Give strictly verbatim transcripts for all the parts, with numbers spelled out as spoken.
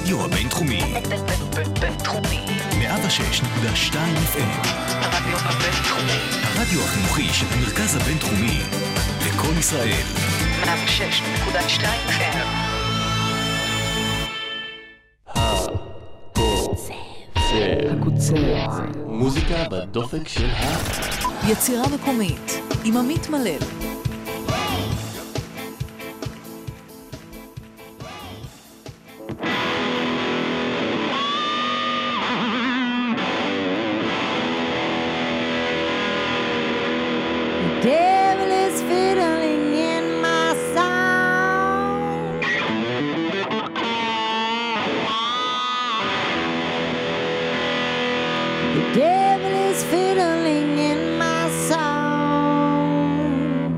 הרדיו הבינתחומי. בינתחומי. מאה ושש נקודה שתיים אף אם. הרדיו הבינתחומי. הרדיו החינוכי של המרכז הבינתחומי. לכל ישראל. מאה ושש נקודה שתיים אף אם. הקוצר. מוזיקה בדופק של ה... יצירה מקומית עם עמית מלל. Devil is fiddling in my song. The devil is fiddling in my song.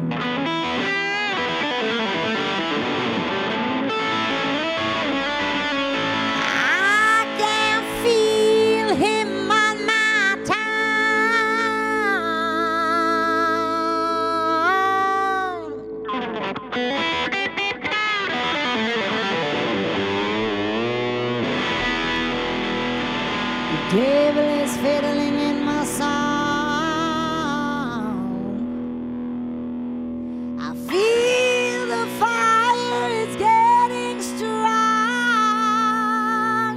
I can feel him on my tongue. The devil is fiddling in my song. I feel the fire is getting strong.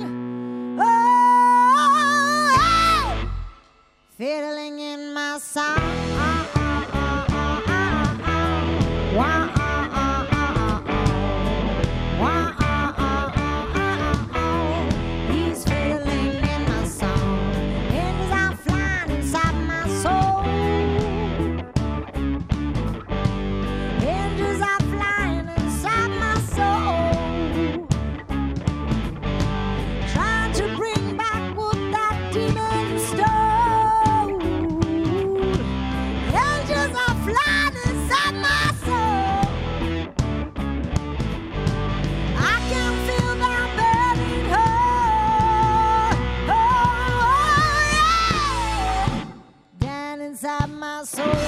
Oh, fiddling in my song. Wow. He's fiddling in my song. Angels are flying inside my soul. Angels are flying inside my soul. Trying to bring back what that demon stole. Angels are flying inside my soul. I can feel that burning heart. Oh, yeah. Down inside my soul.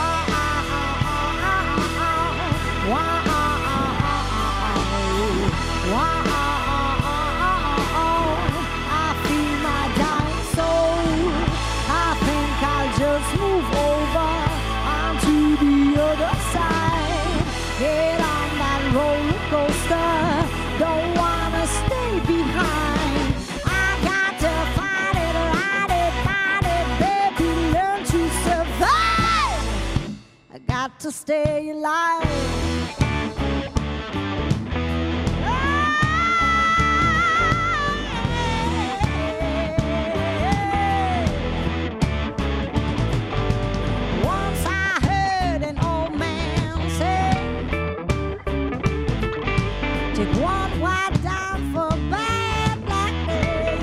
I feel my dying soul. I think I'll just move over onto the other side. Get on that roller coaster. Don't wanna stay behind. I got to fight it, ride it, fight it, baby, learn to survive. I got to stay alive. Once I heard an old man say, take one white dime for a bad black day.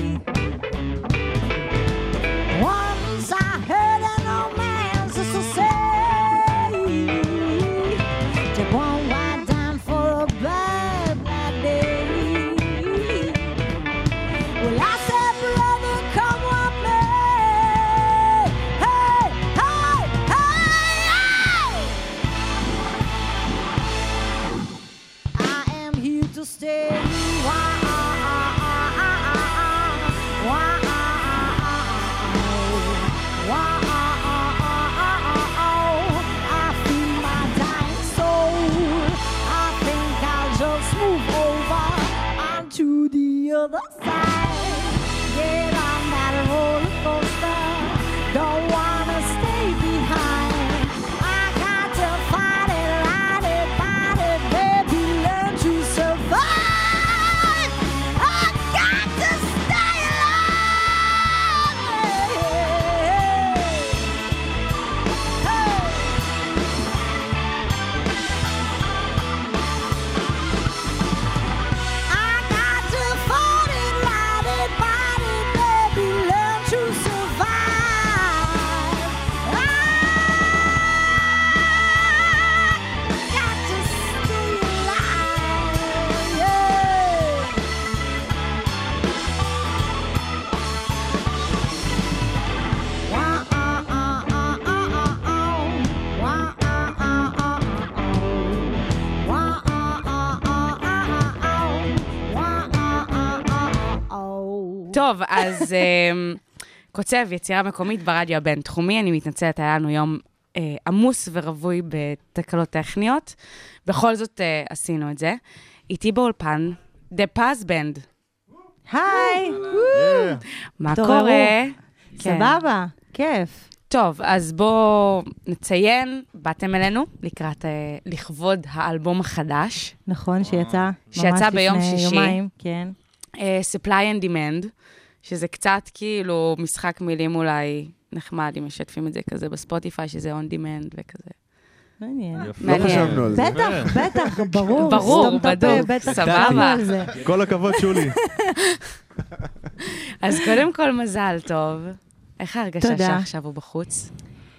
Once I heard an old man sister say, take one white dime for a bad black day. Well, I said, brother, come with me. Hey, hey, hey, hey. I am here to stay. I feel my dying soul. I think I'll just move over onto the other side. Get on that roller coaster. Don't wanna stay behind. I got to fight it, ride it, fight it, baby, learn to survive. I got to stay alive. Hey. I got to fight it, ride טוב, אז קוצב, יצירה מקומית ברדיו הבינתחומי, אני מתנצלת, היה לנו יום עמוס ורווי בתקלות טכניות, בכל זאת עשינו את זה. איתי באולפן, The Paz Band. היי! מה קורה? סבבה, כיף. טוב, אז בואו נציין, באתם אלינו לקראת, לכבוד האלבום החדש. נכון, שיצא שיצא ביום שישי. יומיים, כן. Supply and Demand, שזה קצת כאילו משחק מילים אולי נחמד, אם משתפים את זה כזה בספוטיפיי, שזה on demand וכזה. מעניין. לא חשבנו על זה. בטח, בטח, ברור. ברור, בדוק, סבבה. כל הכבוד, שולי. אז קודם כל מזל טוב. איך ההרגשה שעכשיו הוא בחוץ?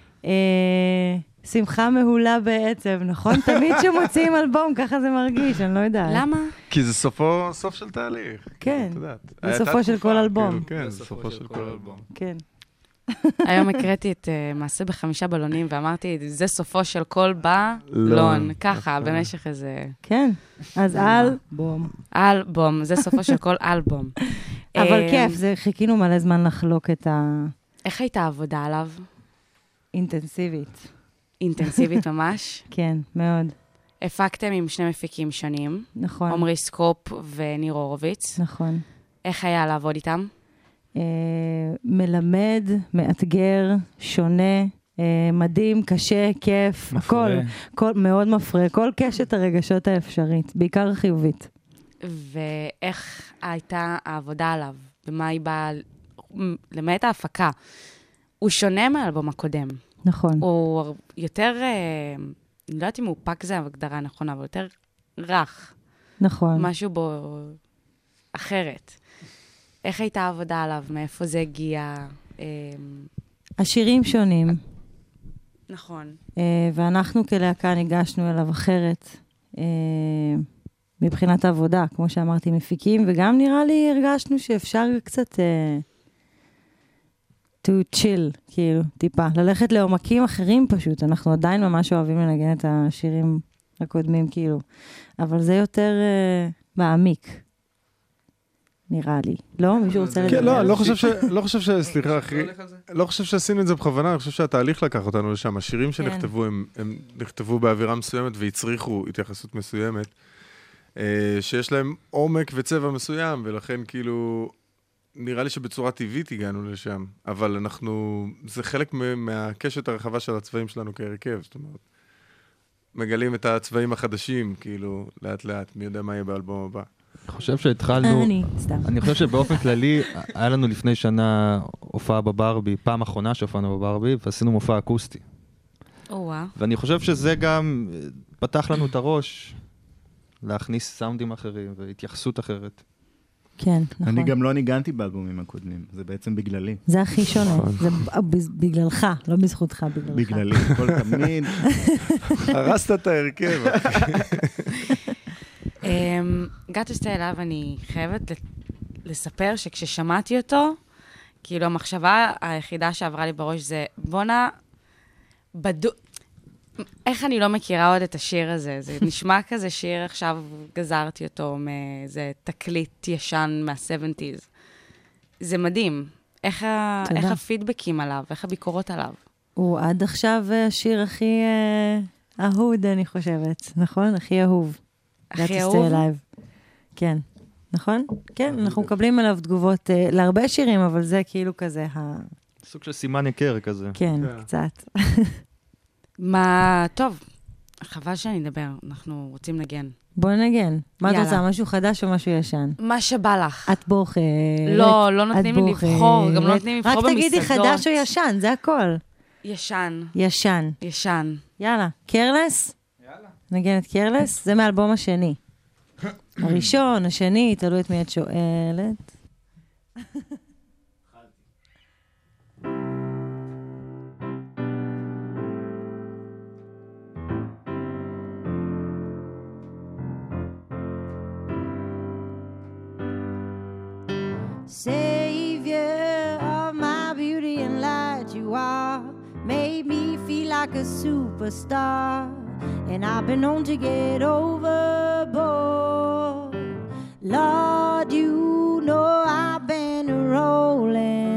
שמחה מהולה בעצם, נכון? תמיד שמוצאים אלבום, ככה זה מרגיש, אני לא יודעת. למה? כי זה סופו, סוף של תהליך. כן, זה סופו של כל אלבום. כן, זה סופו של כל אלבום. כן. היום הקראתי את מעשה בחמישה בלונים, ואמרתי, זה סופו של כל בלון, ככה, במשך איזה... כן, אז אלבום. אלבום, זה סופו של כל אלבום. אבל כיף, זה חיכינו מלא זמן לחלוק את ה... איך הייתה העבודה עליו? אינטנסיבית. אינטנסיבית ממש? כן, מאוד. הפקתם עם שני מפיקים שונים. נכון. עומרי סקופ וניר הורוביץ. נכון. איך היה לעבוד איתם? מלמד, מאתגר, שונה, מדהים, קשה, כיף, הכל, מאוד מפרה, כל קשת הרגשות האפשרית, בעיקר החיובית. ואיך הייתה העבודה עליו? ומה היא באה, למעט ההפקה? הוא שונה מהאלבום הקודם. נכון. הוא יותר, אני לא יודעת אם הוא פק זה הגדרה נכונה, אבל יותר רך. נכון. משהו בו אחרת. איך הייתה העבודה עליו? מאיפה זה הגיע? השירים שונים. נכון. ואנחנו כלהקה ניגשנו אליו אחרת. מבחינת העבודה, כמו שאמרתי, מפיקים, וגם נראה לי הרגשנו שאפשר קצת to chill, כאילו, טיפה. ללכת לעומקים אחרים פשוט. אנחנו עדיין ממש אוהבים לנגן את השירים הקודמים, כאילו. אבל זה יותר מעמיק. נראה לי. לא? מישהו רוצה לדבר? כן, לא, לא חושב ש... לא חושב ש... סליחה, אחי. לא חושב שעשינו את זה בכוונה, אני חושב שהתהליך לקח אותנו לשם. השירים שנכתבו, הם נכתבו באווירה מסוימת והצריכו התייחסות מסוימת, שיש להם עומק וצבע מסוים, ולכן כאילו... נראה לי שבצורה טבעית הגענו לשם, אבל אנחנו... זה חלק מהקשת הרחבה של הצבעים שלנו כהרכב, זאת אומרת. מגלים את הצבעים החדשים, כאילו, לאט לאט, מי יודע מה יהיה באלבום הבא. אני חושב שהתחלנו, אני, סתם. אני חושב שבאופן כללי, היה לנו לפני שנה הופעה בברבי, פעם אחרונה שהופענו בברבי, ועשינו מופע אקוסטי. וואו. ואני חושב שזה גם פתח לנו את הראש, להכניס סאונדים אחרים והתייחסות אחרת. כן, נכון. אני גם לא ניגנתי באלבומים הקודמים, זה בעצם בגללי. זה הכי שונה, זה בגללך, לא בזכותך, בגללך. בגללי, כל תמיד. הרסת את ההרכב. גטוסטה אליו, אני חייבת לספר שכששמעתי אותו, כאילו המחשבה היחידה שעברה לי בראש זה, בונה, בדו... איך אני לא מכירה עוד את השיר הזה? זה נשמע כזה שיר, עכשיו גזרתי אותו מאיזה תקליט ישן מה-שבעים. זה מדהים. איך, ה... איך הפידבקים עליו, איך הביקורות עליו? הוא עד עכשיו השיר הכי אה, אהוד, אני חושבת. נכון? הכי אהוב. הכי אהוב? כן. נכון? כן, אנחנו מקבלים עליו תגובות אה, להרבה שירים, אבל זה כאילו כזה ה... סוג של סימן יקר כזה. כן, קצת. מה, טוב, חבל שאני אדבר, אנחנו רוצים לנגן. בוא נגן. מה את רוצה, משהו חדש או משהו ישן? מה שבא לך. את בוחרת. לא, לא נותנים לי לבחור, גם לא נותנים לבחור במסעדות. רק תגידי חדש או ישן, זה הכל. ישן. ישן. ישן. יאללה. קרלס? יאללה. נגן את קרלס? זה מאלבום השני. הראשון, השני, תלוי את מי את שואלת. Savior of my beauty and light you are, made me feel like a superstar, and I've been known to get overboard. Lord, you know I've been wrong.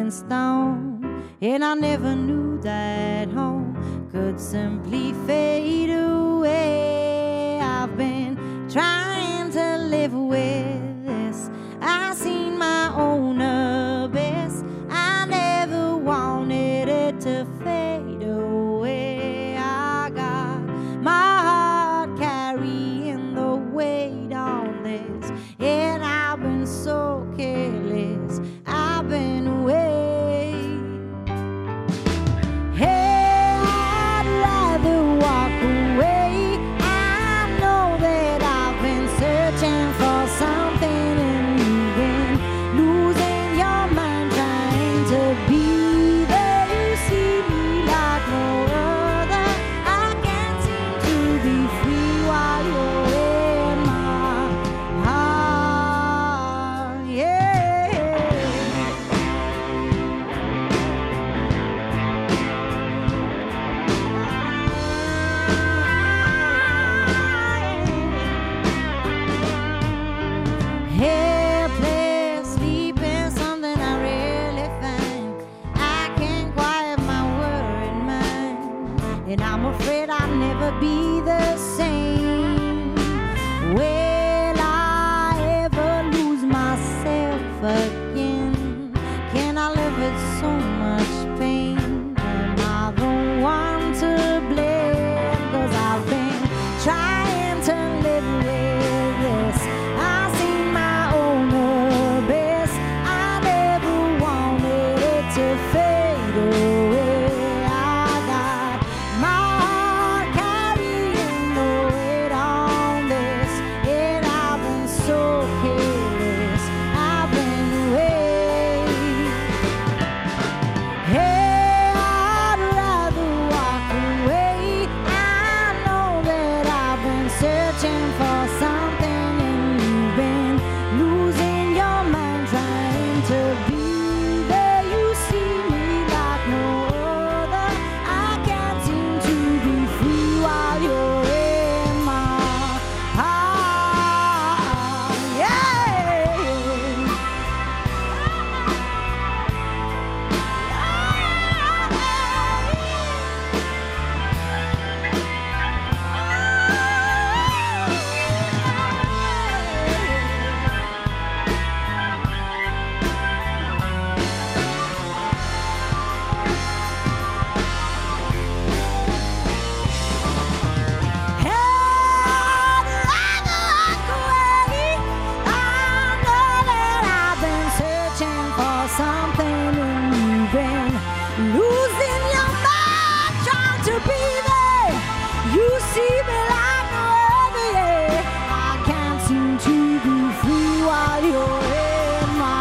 rolling stone, and I never knew that home could simply fade away. I've been trying to live with this. I've seen my own abyss. I never wanted it to fade away. I got my heart carrying the weight on this, and I've been so careless. I've been away. Hey, I'd rather walk away. I know that I've been searching for something, and you've been losing your mind trying to be there. You see me like no other. I can't seem to be free while you're in my heart. Yeah. Helpless, sleeping, something I rarely find. I can't quiet my worried mind, and I'm afraid I'll never be the same. Will I ever lose myself again? Can I live with so much pain? Am I the one to blame? 'Cause I've been trying to live with this. I see my own abyss. I never wanted it to fade away. I got my heart carrying the weight on this, and I've been so careless. I've been away. Hey, I'd rather walk away. I know that I've been searching for something, and you've been losing your mind trying to be there. You see me like no other. I can't seem to be free while you're in my heart. Yeah. I'd rather walk away. I know that I've been searching for something, and you've been losing your mind trying to be there. You see me like no other, yeah. I can't seem to be free while you're in my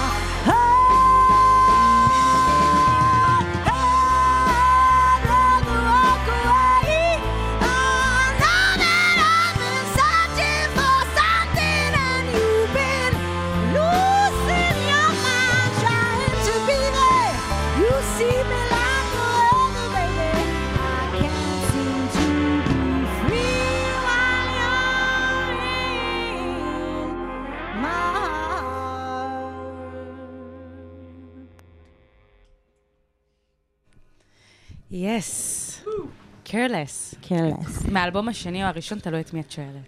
heart. I'd rather walk away. I know that I've been searching for something, and you've been losing your mind trying to be there. You see me like no other, baby. I can't seem to be free while you're in my heart. Yes. Careless. Careless. מהאלבום השני או הראשון, תלוי את מי את שואלת.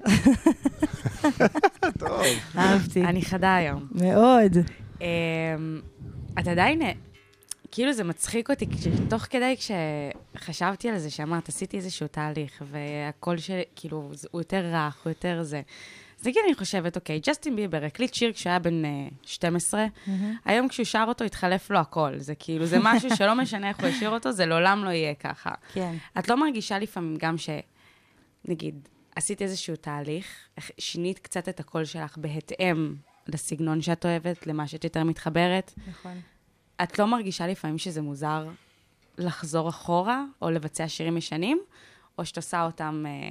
אהבתי. אני חדה היום. מאוד. אמ, את עדיין, כאילו זה מצחיק אותי, תוך כדי כשחשבתי על זה, שאמרת, עשיתי איזשהו תהליך, והקול שלי, כאילו, הוא יותר רך, הוא יותר זה. אז נגיד אני חושבת, אוקיי, ג'סטין ביבר הקליט שיר כשהוא היה בן שתים עשרה, היום כשהוא שר אותו, התחלף לו הכל. זה כאילו, זה משהו שלא משנה איך הוא ישיר אותו, זה לעולם לא יהיה ככה. כן. את לא מרגישה לפעמים גם ש... נגיד, עשית איזשהו תהליך, שינית קצת את הקול שלך בהתאם לסגנון שאת אוהבת, למה שאת יותר מתחברת. נכון. את לא מרגישה לפעמים שזה מוזר לחזור אחורה, או לבצע שירים ישנים, או שאת עושה אותם אה,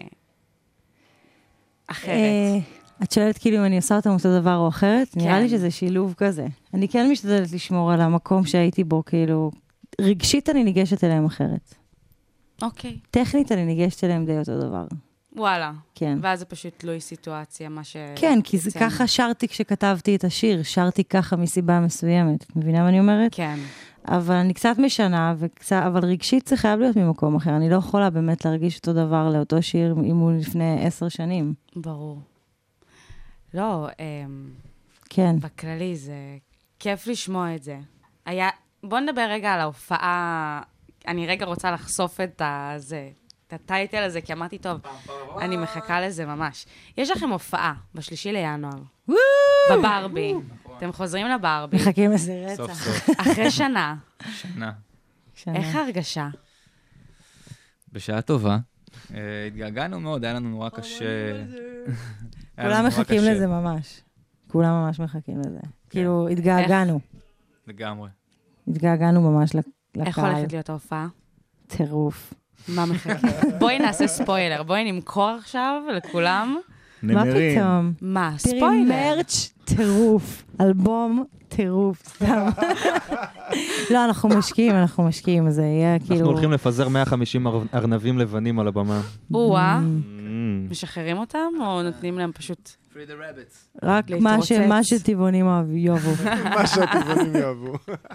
אחרת? אה, את שואלת כאילו אם אני עושה אותם אותו דבר או אחרת? כן. נראה לי שזה שילוב כזה. אני כן משתדלת לשמור על המקום שהייתי בו, כאילו, רגשית אני ניגשת אליהם אחרת. אוקיי. טכנית אני ניגשת אליהם די אותו דבר. וואלה. כן. ואז זה פשוט תלוי סיטואציה, מה ש... כן, כי זה ככה שרתי כשכתבתי את השיר, שרתי ככה מסיבה מסוימת. את מבינה מה אני אומרת? כן. אבל אני קצת משנה, וקצת, אבל רגשית זה חייב להיות ממקום אחר. אני לא יכולה באמת להרגיש אותו דבר לאותו שיר אם הוא לפני עשר שנים. ברור. לא, אמ, כן. בכללי זה כיף לשמוע את זה. היה, בוא נדבר רגע על ההופעה, אני רגע רוצה לחשוף את הזה, את הטייטל הזה, כי אמרתי, טוב, אני מחכה לזה ממש. יש לכם הופעה בשלישי לינואר, בברבי. אתם חוזרים לברבי. מחכים לזה רצח. סוף סוף. אחרי שנה. שנה. איך ההרגשה? בשעה טובה. אה, התגעגענו מאוד, היה לנו נורא קשה. היה לנו כולם נורא מחכים קשה. לזה ממש. כולם ממש מחכים לזה. כאילו, התגעגענו. לגמרי. התגעגענו ממש לקהל. איך הולכת להיות ההופעה? טירוף. מה מחכה? בואי נעשה ספוילר, בואי נמכור עכשיו לכולם. מה פתאום? מה, תראי, ספוילר? מרץ' טירוף. אלבום טירוף, סתם. לא, אנחנו משקיעים, אנחנו משקיעים, זה יהיה כאילו... אנחנו הולכים לפזר מאה וחמישים ארנבים לבנים על הבמה. או-אה. משחררים אותם, או נותנים להם פשוט... רק מה ש- מה שטבעונים יאהבו. מה שהטבעונים יאהבו.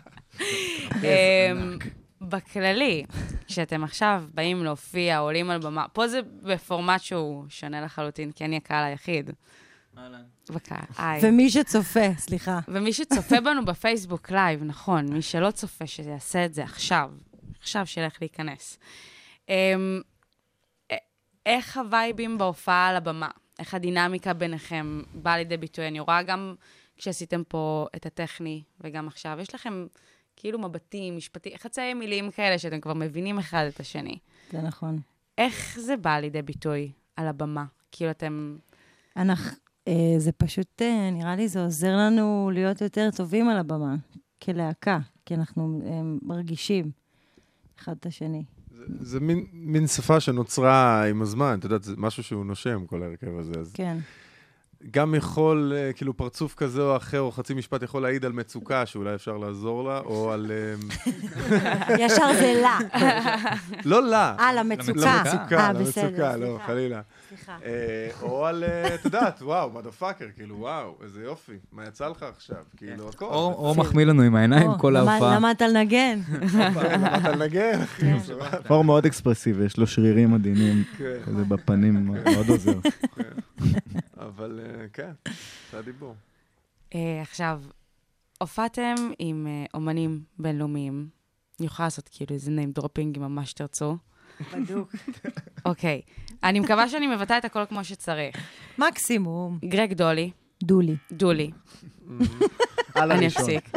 אמ, בכללי, כשאתם עכשיו באים להופיע, עולים על במה, פה זה בפורמט שהוא שונה לחלוטין, כי אני הקהל היחיד. בקהל, היי. ומי שצופה, סליחה. ומי שצופה בנו בפייסבוק לייב, נכון, מי שלא צופה, שיעשה את זה עכשיו, עכשיו שילך להיכנס. אמ, איך הווייבים בהופעה על הבמה? איך הדינמיקה ביניכם באה לידי ביטוי? אני רואה גם כשעשיתם פה את הטכני, וגם עכשיו, יש לכם כאילו מבטים, משפטים, חצאי מילים כאלה שאתם כבר מבינים אחד את השני. זה נכון. איך זה בא לידי ביטוי על הבמה? כאילו אתם... אנחנו, אה, זה פשוט, אה, נראה לי, זה עוזר לנו להיות יותר טובים על הבמה, כלהקה, כי אנחנו אה, מרגישים אחד את השני. זה, זה מין, מין שפה שנוצרה עם הזמן, אתה יודעת, זה משהו שהוא נושם, כל ההרכב הזה. אז כן. גם יכול, אה, כאילו, פרצוף כזה או אחר, או חצי משפט יכול להעיד על מצוקה, שאולי אפשר לעזור לה, או על... ישר זה לה. לא לה. אה, למצוקה. למצוקה, אה, למצוקה, בסדר, לא, סליחה. חלילה. סליחה. אה, או על, אה, את יודעת, וואו, מדפאקר, כאילו, וואו, איזה יופי, מה יצא לך עכשיו? כאילו, הכל. או או מחמיא לנו עם העיניים כל ההופעה. למדת לנגן. למדת לנגן, אחי. אור מאוד אקספרסיבי, יש לו שרירים עדינים, כן. כזה בפנים, מאוד עוזר. אבל כן, זה הדיבור. אה, עכשיו, הופעתם עם אה, אומנים בינלאומיים. אני יכולה לעשות כאילו איזה name dropping אם ממש תרצו. בדוק. אוקיי. אני מקווה שאני מבטא את הכל כמו שצריך. מקסימום. גרג דולי. דולי. דולי. על אני הראשון. אפסיק.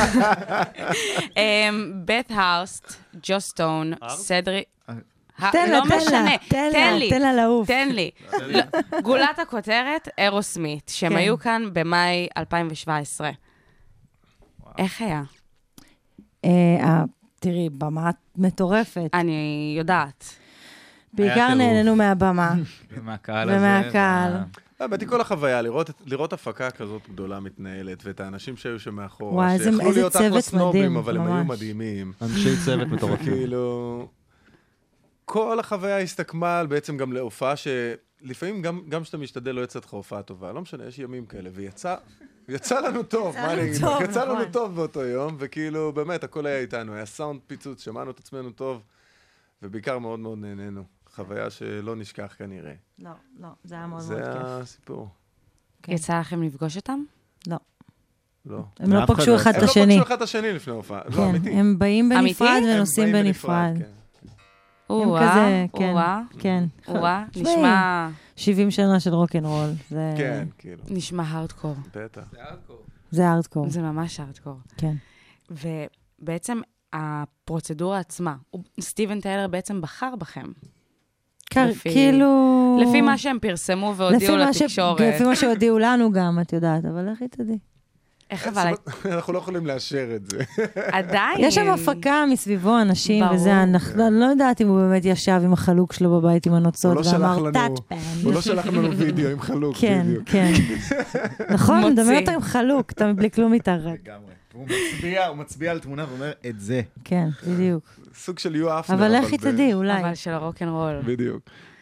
בת האוסט, ג'ו סטון, סדרי... תן לה, לא תן משנה, לה, תן תן לה, לי, תן לה לעוף. תן לי. לא, גולת הכותרת, אירוסמית, שהם כן. היו כאן במאי אלפיים שבע עשרה. איך היה? אה, תראי, במה מטורפת. אני יודעת. בעיקר טירוף. נהנינו מהבמה. ומהקהל הזה. ומהקהל. וה- האמת היא כל החוויה, לראות, לראות הפקה כזאת גדולה מתנהלת, ואת האנשים שהיו שם מאחורה, וואי, איזה- שיכלו איזה להיות אחלה צוות סנובים, מדהים, אבל הם היו ממש. מדהימים. אנשי צוות מטורפים. כאילו, כל החוויה הסתכמה בעצם גם להופעה שלפעמים גם, גם שאתה משתדל לא יצא לך הופעה טובה, לא משנה, יש ימים כאלה, ויצא, יצא לנו טוב, מה אני אגיד? טוב, יצא לנו נכון. טוב באותו יום, וכאילו, באמת, הכל היה איתנו, היה סאונד פיצוץ, שמענו את עצמנו טוב, ובעיקר מאוד מאוד נהנינו. חוויה שלא נשכח כנראה. לא, לא, זה היה מאוד מאוד זה כיף. הסיפור. כן. יצא לכם לפגוש אותם? לא. לא. הם לא ואף אחד פגשו לא אחד יצא. את הם לא השני. פגשו אחד את השני לפני הופעה. לא, כן, אמיתי. הם באים אמיתי? בנפרד הם ונוסעים באים בנפרד. כן. הם או-אה, כזה, כן, או-אה, כן. או-אה, תשמעי, נשמע... שבעים שנה של רוק'נ'רול. זה- כן, כאילו, נשמע הארדקור. בטח. זה הארדקור. זה ממש הארדקור. כן. ובעצם הפרוצדורה עצמה, הוא- סטיבן טיילר בעצם בחר בכם. כ- לפי- כאילו... לפי מה שהם פרסמו לפי והודיעו מה ש- לתקשורת. לפי מה שהודיעו לנו גם, את יודעת, אבל לכי תדעי. איך אבל... אנחנו לא יכולים לאשר את זה. עדיין. יש שם הפקה מסביבו אנשים, ברור. וזה, אנחנו- אני לא יודעת אם הוא באמת ישב עם החלוק שלו בבית עם הנוצות, הוא לא שלח ואמר, לנו- טאט הוא לא שלח לנו וידאו עם חלוק, כן, בדיוק. כן. נכון, מוציא. מדמיין אותו עם חלוק, אתה בלי כלום מתערב. לגמרי. הוא מצביע, הוא מצביע על תמונה ואומר, את זה. כן, בדיוק. סוג של יו אפנר. אבל לכי ב- תדעי, אולי. אבל של הרוק'נ'רול. בדיוק.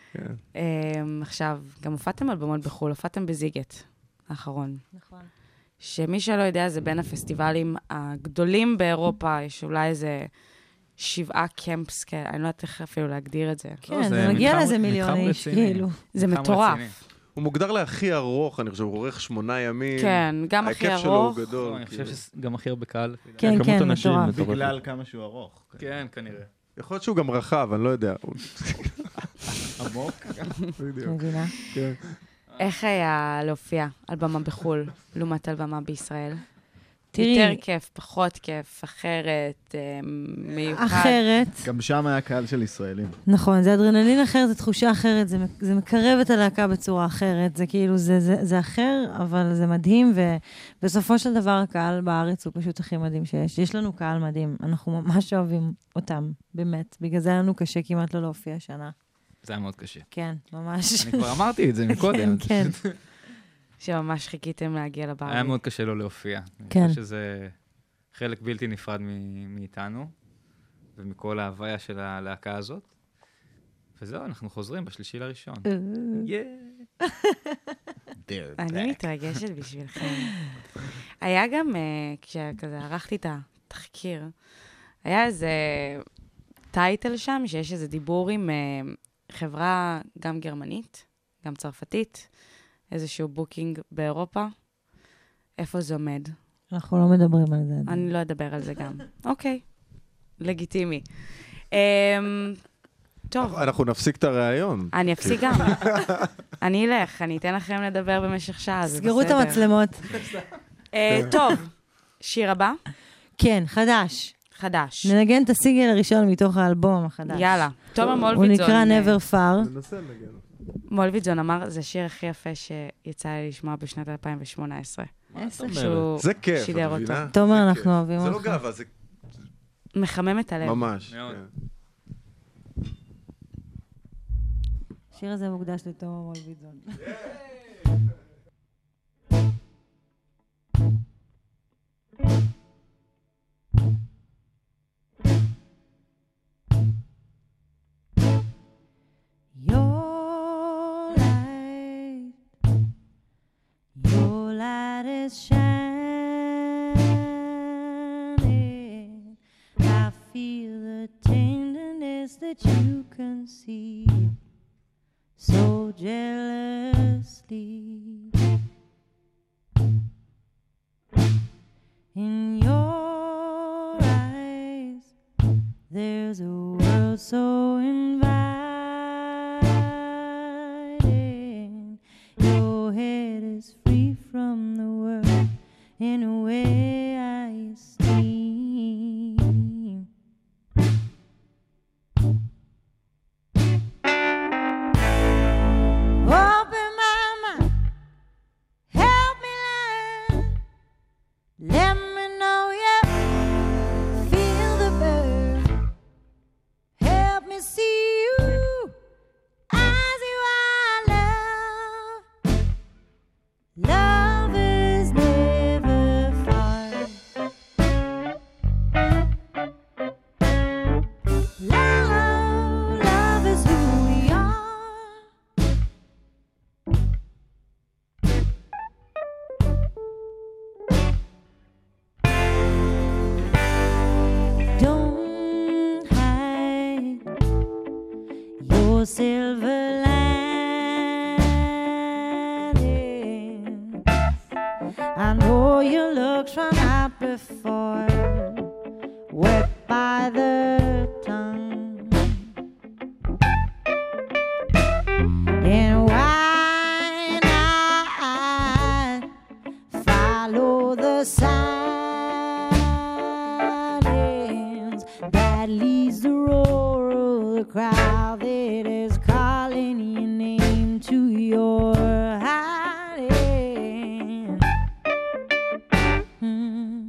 עכשיו, גם הופעתם אלבומות בחו"ל, הופעתם בזיגט האחרון. נכון. שמי שלא יודע, זה בין הפסטיבלים הגדולים באירופה, יש אולי איזה שבעה קמפס כאלה, אני לא יודעת איך אפילו להגדיר את זה. כן, זה מגיע לזה מיליון איש, כאילו. זה מטורף. הוא מוגדר להכי ארוך, אני חושב, הוא עורך שמונה ימים. כן, גם הכי ארוך. ההיקף שלו הוא גדול. אני חושב שגם הכי הרבה קהל. כן, כן, מטורף. בגלל כמה שהוא ארוך. כן, כנראה. יכול להיות שהוא גם רחב, אני לא יודע. עמוק. מבינה. כן. איך היה להופיע על במה בחו"ל, לעומת על במה בישראל? תראי. יותר כיף, פחות כיף, אחרת, מיוחד. אחרת. גם שם היה קהל של ישראלים. נכון, זה אדרנלין אחר, זה תחושה אחרת, זה, זה מקרב את הלהקה בצורה אחרת, זה כאילו, זה, זה, זה אחר, אבל זה מדהים, ובסופו של דבר הקהל בארץ הוא פשוט הכי מדהים שיש. יש לנו קהל מדהים, אנחנו ממש אוהבים אותם, באמת. בגלל זה לנו קשה כמעט לא להופיע השנה. זה היה מאוד קשה. כן, ממש. אני כבר אמרתי את זה מקודם. כן, כן. שממש חיכיתם להגיע לבר. היה מאוד קשה לא להופיע. כן. אני חושב שזה חלק בלתי נפרד מאיתנו, ומכל ההוויה של הלהקה הזאת. וזהו, אנחנו חוזרים בשלישי לראשון. אני מתרגשת בשבילכם. היה גם, כשכזה ערכתי את התחקיר, היה איזה טייטל שם, שיש איזה דיבור עם חברה גם גרמנית, גם צרפתית, איזשהו בוקינג באירופה. איפה זה עומד? אנחנו לא מדברים על זה. אני לא אדבר על זה גם. אוקיי, לגיטימי. טוב. אנחנו נפסיק את הרעיון. אני אפסיק גם. אני אלך, אני אתן לכם לדבר במשך שעה, זה בסדר. סגרו את המצלמות. טוב, שיר הבא? כן, חדש. חדש. ננגן את הסיגל הראשון מתוך האלבום החדש. יאללה. תומר מולביטזון. הוא נקרא Never Far. ננסה לנגן. מולביטזון אמר, זה השיר הכי יפה שיצא לי לשמוע בשנת אלפיים ושמונה עשרה. זה כיף, את מבינה? תומר, אנחנו אוהבים אותך. זה לא גאווה, זה... מחמם את הלב. ממש. השיר הזה מוקדש לתומר מולביטזון. Shining, I feel the tenderness that you conceive so jealously. In your eyes, there's a world so inviting. Your head is free from the world in a way I esteem. Open my mind, help me learn, let me know you feel the burn, help me see you as you are, love. Love is never far. Love, love is who we are. Don't hide your silver lining. I know your looks run out before, wet by the tongue. And why not follow the silence that leads the roar of the crowd that is calling your name to your hiding. Hmm.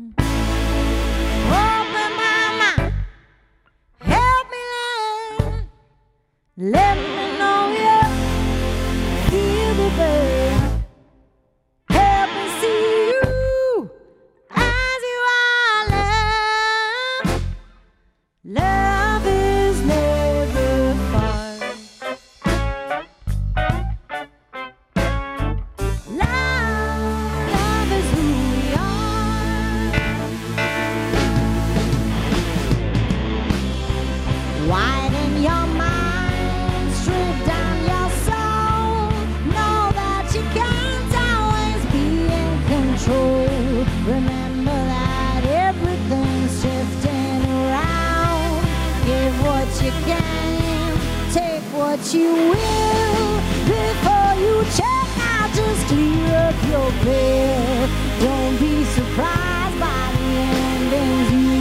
Open my mind, help me learn, let me know you feel the burn, help me see you as you are, love. Love is never far. you can. Take what you will before you check out. Just clear up your bed. Don't be surprised by the endings you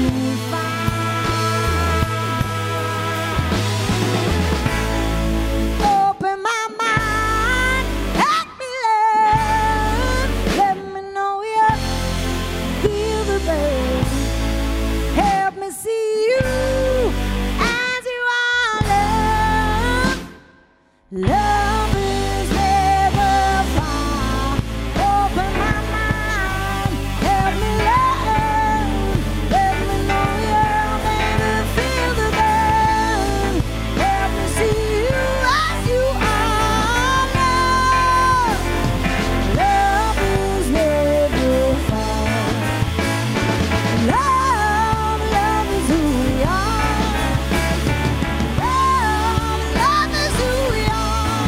find. Open my mind, help me learn. Let me know you feel the burn. Help me see you as you are. Love, love is never far. Open my mind, help me learn. Let me know you're gonna feel the burn. Help me see you as you are. Love, love is never far. Love, love is who we are. Love, love is who we are.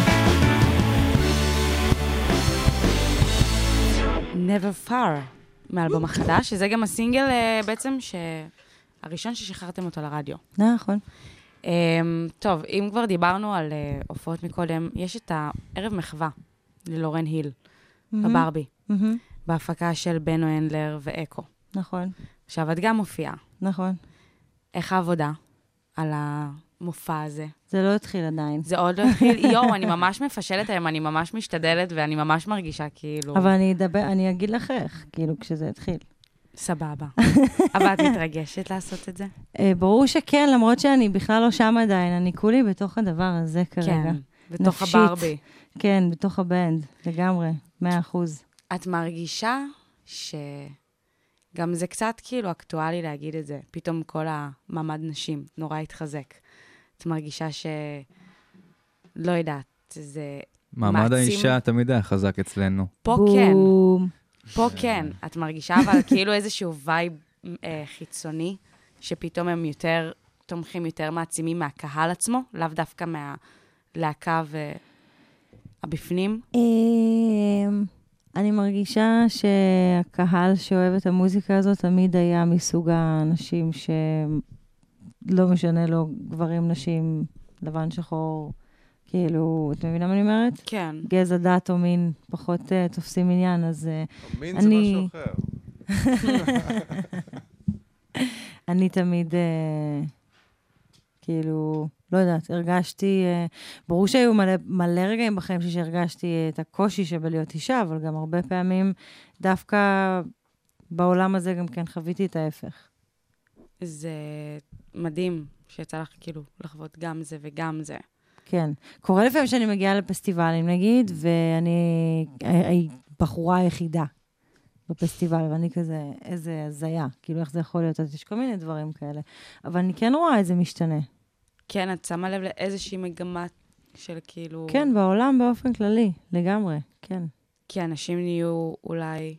Never Far, מאלבום החדש, שזה גם הסינגל אה, בעצם ש... הראשון ששחררתם אותו לרדיו. נכון. Um, טוב, אם כבר דיברנו על uh, הופעות מקודם, יש את הערב מחווה ללורן היל, בברבי, מהמם. בהפקה של בנו הנדלר ואקו. נכון, עכשיו, את גם מופיעה. נכון. איך העבודה על המופע הזה? זה לא התחיל עדיין. זה עוד לא התחיל? יואו, אני ממש מפשלת היום, אני ממש משתדלת, ואני ממש מרגישה כאילו... אבל אני אדבר, אני אגיד לך איך, כאילו, כשזה התחיל. סבבה. אבל את מתרגשת לעשות את זה? אה, ברור שכן, למרות שאני בכלל לא שם עדיין, אני כולי בתוך הדבר הזה כרגע. כן, בתוך נפשית. הברבי. כן, בתוך הבנד, לגמרי, מאה אחוז. את מרגישה ש... גם זה קצת כאילו אקטואלי להגיד את זה. פתאום כל המעמד נשים נורא התחזק. את מרגישה ש... לא יודעת, זה מעמד מעצים... האישה תמיד היה חזק אצלנו. פה כן. פה כן. את מרגישה אבל כאילו איזשהו וייב אה, חיצוני, שפתאום הם יותר תומכים, יותר מעצימים מהקהל עצמו, לאו דווקא מהלהקה והבפנים. אמ, אני מרגישה שהקהל שאוהב את המוזיקה הזאת תמיד היה מסוג האנשים שלא משנה לו גברים, נשים, לבן, שחור, כאילו, את מבינה מה אני אומרת? כן. גזע, דת או מין, פחות uh, תופסים עניין, אז uh, מין אני... זה משהו אחר. אני תמיד, uh, כאילו, לא יודעת, הרגשתי, uh, ברור שהיו מלא, מלא רגעים בחיים שהרגשתי את הקושי שבלהיות אישה, אבל גם הרבה פעמים דווקא בעולם הזה גם כן חוויתי את ההפך. זה מדהים שיצא לך כאילו לחוות גם זה וגם זה. כן. קורה לפעמים שאני מגיעה לפסטיבלים, נגיד, ואני הבחורה היחידה בפסטיבל, ואני כזה, איזה הזיה, כאילו איך זה יכול להיות, אז יש כל מיני דברים כאלה. אבל אני כן רואה איזה משתנה. כן, את שמה לב לאיזושהי מגמה של כאילו... כן, בעולם באופן כללי, לגמרי, כן. כי אנשים נהיו אולי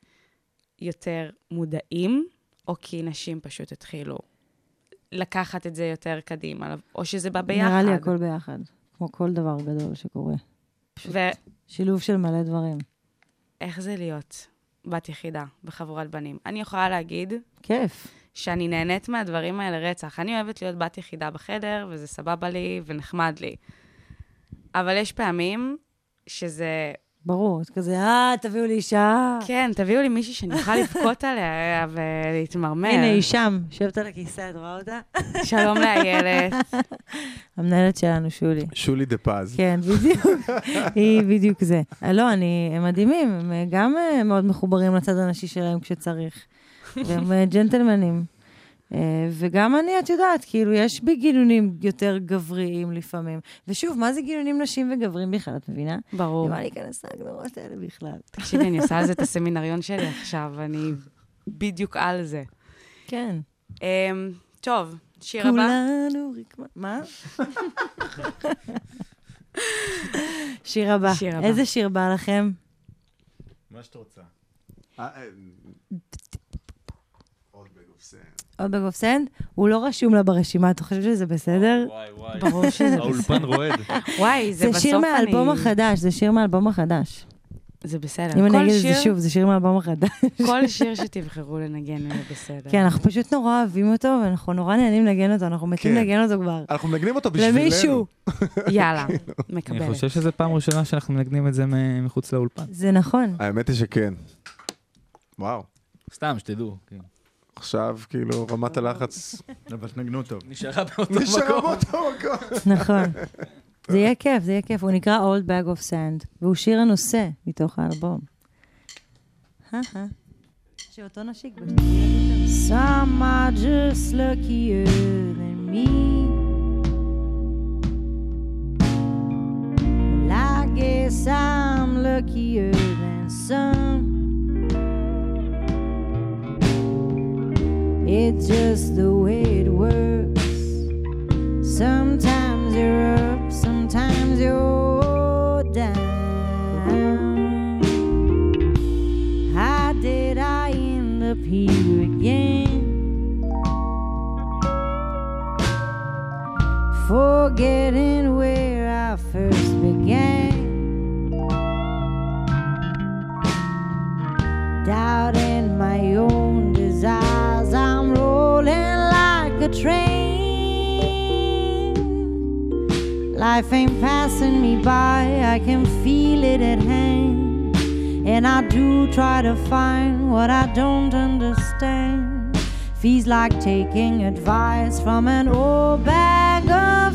יותר מודעים, או כי נשים פשוט התחילו לקחת את זה יותר קדימה, או שזה בא ביחד. נראה לי הכל ביחד, כמו כל דבר גדול שקורה. ו... שילוב של מלא דברים. איך זה להיות בת יחידה בחבורת בנים? אני יכולה להגיד... כיף. שאני נהנית מהדברים האלה רצח. אני אוהבת להיות בת יחידה בחדר, וזה סבבה לי ונחמד לי. אבל יש פעמים שזה... ברור, את כזה, אה, תביאו לי אישה. כן, תביאו לי מישהי שאני אוכל לבכות עליה ולהתמרמר. הנה, היא שם, יושבת על הכיסא, את רואה אותה? שלום לאיילת. המנהלת שלנו, שולי. שולי דה פז. כן, בדיוק. היא בדיוק זה. לא, אני, הם מדהימים, הם גם מאוד מחוברים לצד הנשי שלהם כשצריך. והם ג'נטלמנים. וגם אני, את יודעת, כאילו, יש בי גילונים יותר גבריים לפעמים. ושוב, מה זה גילונים נשים וגברים בכלל, את מבינה? ברור. למה להיכנס להגדרות האלה בכלל? תקשיבי, אני עושה על זה את הסמינריון שלי עכשיו, אני בדיוק על זה. כן. טוב, שיר הבא. כולנו רקמה... מה? שיר הבא. איזה שיר בא לכם? מה שאת רוצה. עוד בגוף סנד, הוא לא רשום לה ברשימה, אתה חושב שזה בסדר? וואי, וואי. ברור שזה בסדר. האולפן רועד. וואי, זה בסוף אני... זה שיר מהאלבום החדש, זה שיר מהאלבום החדש. זה בסדר. אם אני כל אגיד את שיר- זה שוב, זה שיר מהאלבום החדש. כל שיר שתבחרו לנגן יהיה בסדר. כן, אנחנו פשוט נורא אוהבים אותו, ואנחנו נורא נהנים לנגן אותו, אנחנו מתים כן. לנגן אותו כבר. אנחנו מנגנים אותו בשבילנו. למישהו. יאללה, אני מקבלת. חושב שזו פעם ראשונה שאנחנו מנגנים את זה מ- מחוץ לאולפן. זה נכון. האמת היא שכן. וואו. סתם, שתדעו. כן. עכשיו, כאילו, רמת הלחץ אבל תנגנו טוב. נשארה באותו נשארה מקום. באותו מקום. נכון. זה יהיה כיף, זה יהיה כיף. הוא נקרא Old Bag of Sand, והוא שיר הנושא מתוך האלבום. שאותו נשיק בשביל. Some are just luckier than me. Well, I guess I'm luckier than some. It's just the way it works. Sometimes you're up, sometimes you're down. How did I end up here again? Forgetting where I first began. Doubting my own desires, I'm rolling like a train. Life ain't passing me by, I can feel it at hand. And I do try to find what I don't understand. Feels like taking advice from an old bag of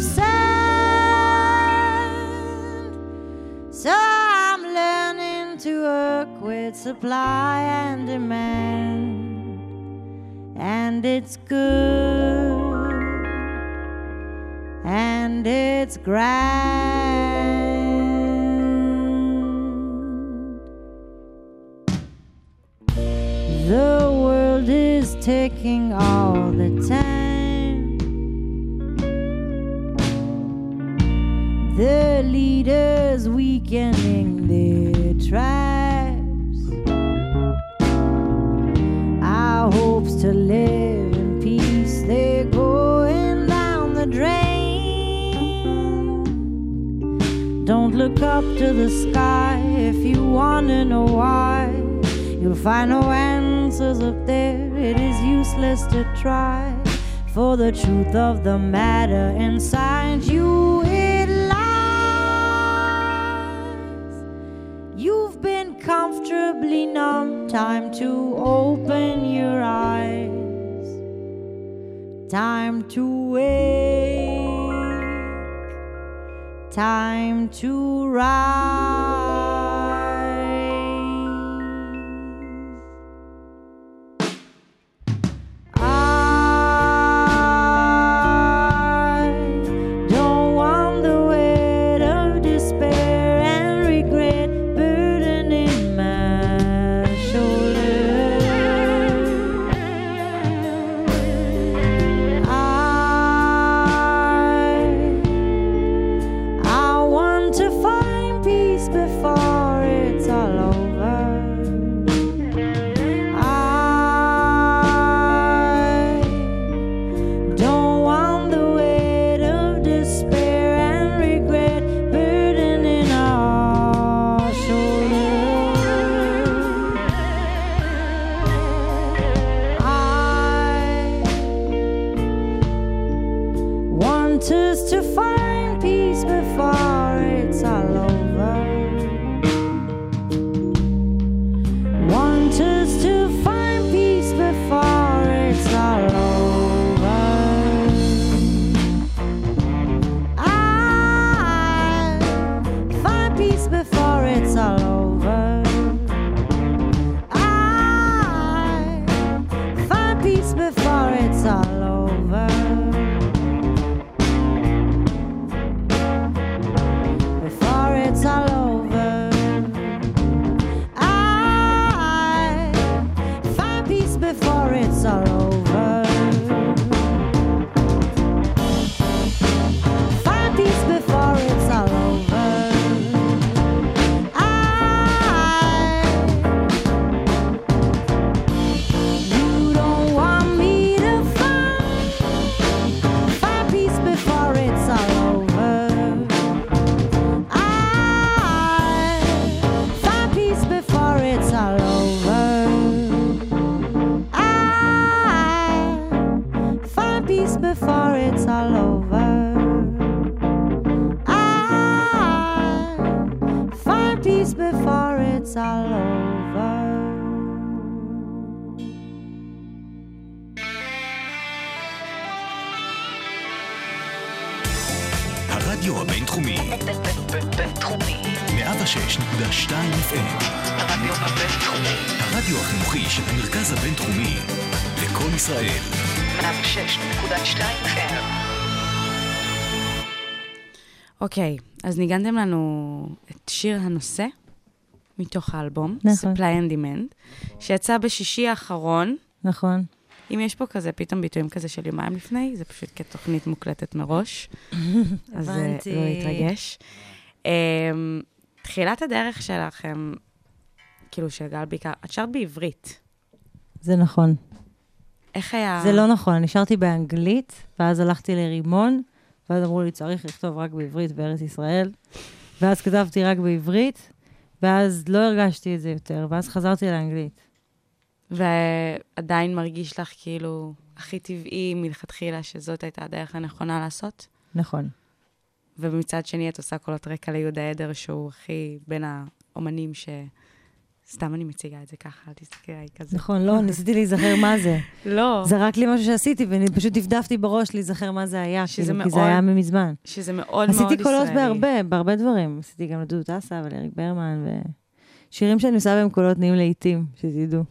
sand. So I'm learning to work with supply and demand. And it's good. And it's grand. The world is taking all the time. The leaders weakening their tribes. Our hopes to live in peace, they're going down the drain. Don't look up to the sky if you wanna know why. You'll find no answers up there, it is useless to try. For the truth of the matter inside you, it lies. You've been comfortably numb, time to open your eyes. Time to wake, time to rise. Peace. peace before it's all over. הרדיו הבינתחומי. בינתחומי. מאה ושש נקודה שתיים אף אם. הרדיו הבינתחומי. הרדיו החינוכי של המרכז הבינתחומי. לקול ישראל. מאה ושש נקודה שתיים אף אם. אוקיי, אז ניגנתם לנו את שיר הנושא מתוך האלבום, נכון. Supply and Demand, שיצא בשישי האחרון. נכון. אם יש פה כזה, פתאום ביטויים כזה של יומיים לפני, זה פשוט כתוכנית מוקלטת מראש. אז הבנתי. לא להתרגש. Um, תחילת הדרך שלכם, כאילו של גל בעיקר, את שרת בעברית. זה נכון. איך היה? זה לא נכון, אני שרתי באנגלית, ואז הלכתי לרימון, ואז אמרו לי, צריך לכתוב רק בעברית בארץ ישראל, ואז כתבתי רק בעברית, ואז לא הרגשתי את זה יותר, ואז חזרתי לאנגלית. ועדיין מרגיש לך כאילו הכי טבעי מלכתחילה שזאת הייתה הדרך הנכונה לעשות? נכון. ומצד שני את עושה קולות רקע ליהודה עדר, שהוא הכי בין האומנים ש... סתם אני מציגה את זה ככה, אל תסתכלי עליי כזה. נכון, לא, ניסיתי להיזכר מה זה. לא. זרק לי משהו שעשיתי, ואני פשוט דפדפתי בראש להיזכר מה זה היה, שזה כאילו, כי מאוד- זה היה מזמן. שזה מאוד מאוד ישראלי. עשיתי קולות בהרבה, בהרבה דברים. עשיתי גם לדודו טסה ולאריק ברמן, ושירים שאני עושה בהם קולות נהיים לעיתים, שתדעו.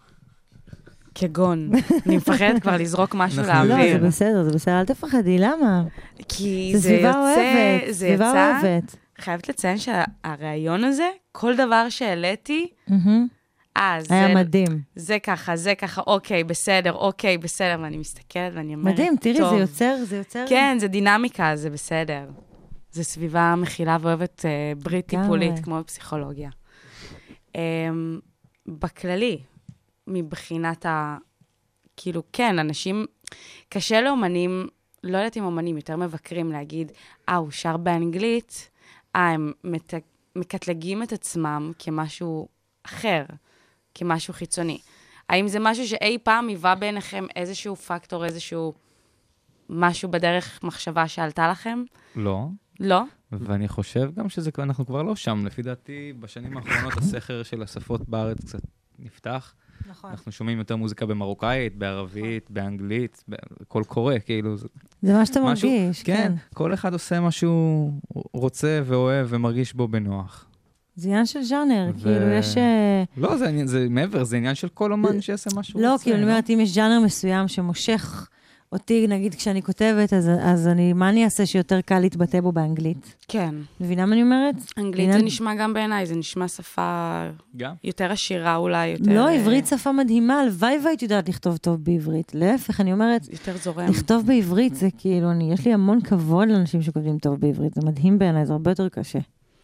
כגון. אני מפחדת כבר לזרוק משהו לא, לאוויר. זה בסדר, זה בסדר, אל תפחדי, למה? כי זה זה סביבה יוצא, אוהבת, זה סביבה יצא, אוהבת. חייבת לציין שהרעיון הזה, כל דבר שהעליתי, מהמם. אה, זה... היה מדהים. זה ככה, זה ככה, אוקיי, בסדר, אוקיי, בסדר, ואני מסתכלת ואני אומרת, מדהים, תראי, טוב. זה יוצר, זה יוצר. כן, זה דינמיקה, זה בסדר. זה סביבה מכילה ואוהבת אה, ברית לגמרי. טיפולית, כמו בפסיכולוגיה. אה, בכללי, מבחינת ה... כאילו, כן, אנשים... קשה לאומנים, לא יודעת אם אומנים יותר מבקרים להגיד, אה, הוא שר באנגלית, אה, הם מת... מקטלגים את עצמם כמשהו אחר, כמשהו חיצוני. האם זה משהו שאי פעם היווה בעיניכם איזשהו פקטור, איזשהו משהו בדרך מחשבה שעלתה לכם? לא. לא? ואני חושב גם שזה, אנחנו כבר לא שם. לפי דעתי, בשנים האחרונות הסכר של השפות בארץ קצת נפתח. נכון. אנחנו שומעים יותר מוזיקה במרוקאית, בערבית, באנגלית, הכל קורה, כאילו. זה מה שאתה משהו- מרגיש, כן. כן. כל אחד עושה מה שהוא רוצה ואוהב ומרגיש בו בנוח. זה עניין של ז'אנר, ו- כאילו יש... אה, לא, זה עניין- זה מעבר, זה עניין של כל אומן שיעשה מה שהוא לא, רוצה. כאילו, אני אומרת, אם יש ז'אנר מסוים שמושך אותי, נגיד, כשאני כותבת, אז, אז אני, מה אני אעשה שיותר קל להתבטא בו באנגלית? כן. מבינה מה אני אומרת? אנגלית עניין- זה נשמע גם בעיניי, זה נשמע שפה גם. יותר עשירה אולי, יותר... לא, אה, עברית שפה מדהימה, הלוואי והיית יודעת לכתוב טוב בעברית. להפך, אני אומרת, יותר זורם. לכתוב בעברית זה כאילו, אני, יש לי המון כבוד לאנשים שכותבים טוב בעברית, זה מדהים בעיניי, זה הרבה יותר קשה.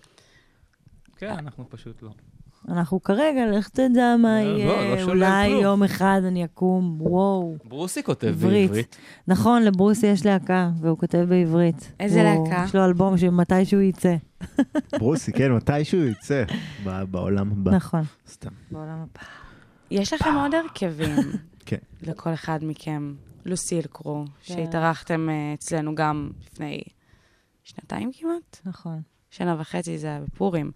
כן, אנחנו פשוט לא. אנחנו כרגע, לך תדע מה לא, לא יהיה, שולל אולי כלום. יום אחד אני אקום, וואו. ברוסי כותב עברית. בעברית. נכון, לברוסי יש להקה, והוא כותב בעברית. איזה הוא- להקה? יש לו אלבום שמתישהו יצא. ברוסי, כן, מתישהו יצא ב- בעולם הבא. נכון. סתם. בעולם הבא. יש לכם עוד הרכבים. כן. לכל אחד מכם. לוסיל קרו, כן. שהתארחתם אה, אצלנו גם לפני שנתיים כמעט? נכון. שנה וחצי זה היה בפורים.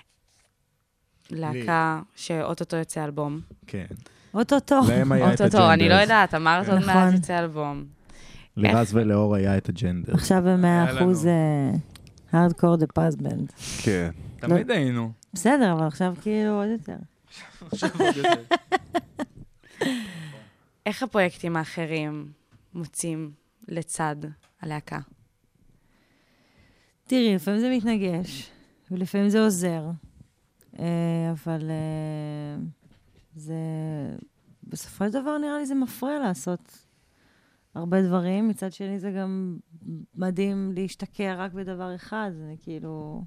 להקה שאוטוטו יוצא אלבום. כן. אוטוטו. להם היה את אוטוטו, אני לא הג'נדרס. יודעת, אמרת עוד נכון. מעט יוצא אלבום. לרז ולאור היה את הג'נדר. עכשיו במאה היה אחוז הארדקור דה פאז בנד. כן. תמיד היינו. בסדר, אבל עכשיו כאילו עוד יותר. עכשיו עוד יותר. איך הפרויקטים האחרים מוצאים לצד הלהקה? תראי, לפעמים זה מתנגש, ולפעמים זה עוזר, אה, אבל אה, זה, בסופו של דבר נראה לי זה מפריע לעשות הרבה דברים. מצד שני זה גם מדהים להשתקע רק בדבר אחד, זה כאילו...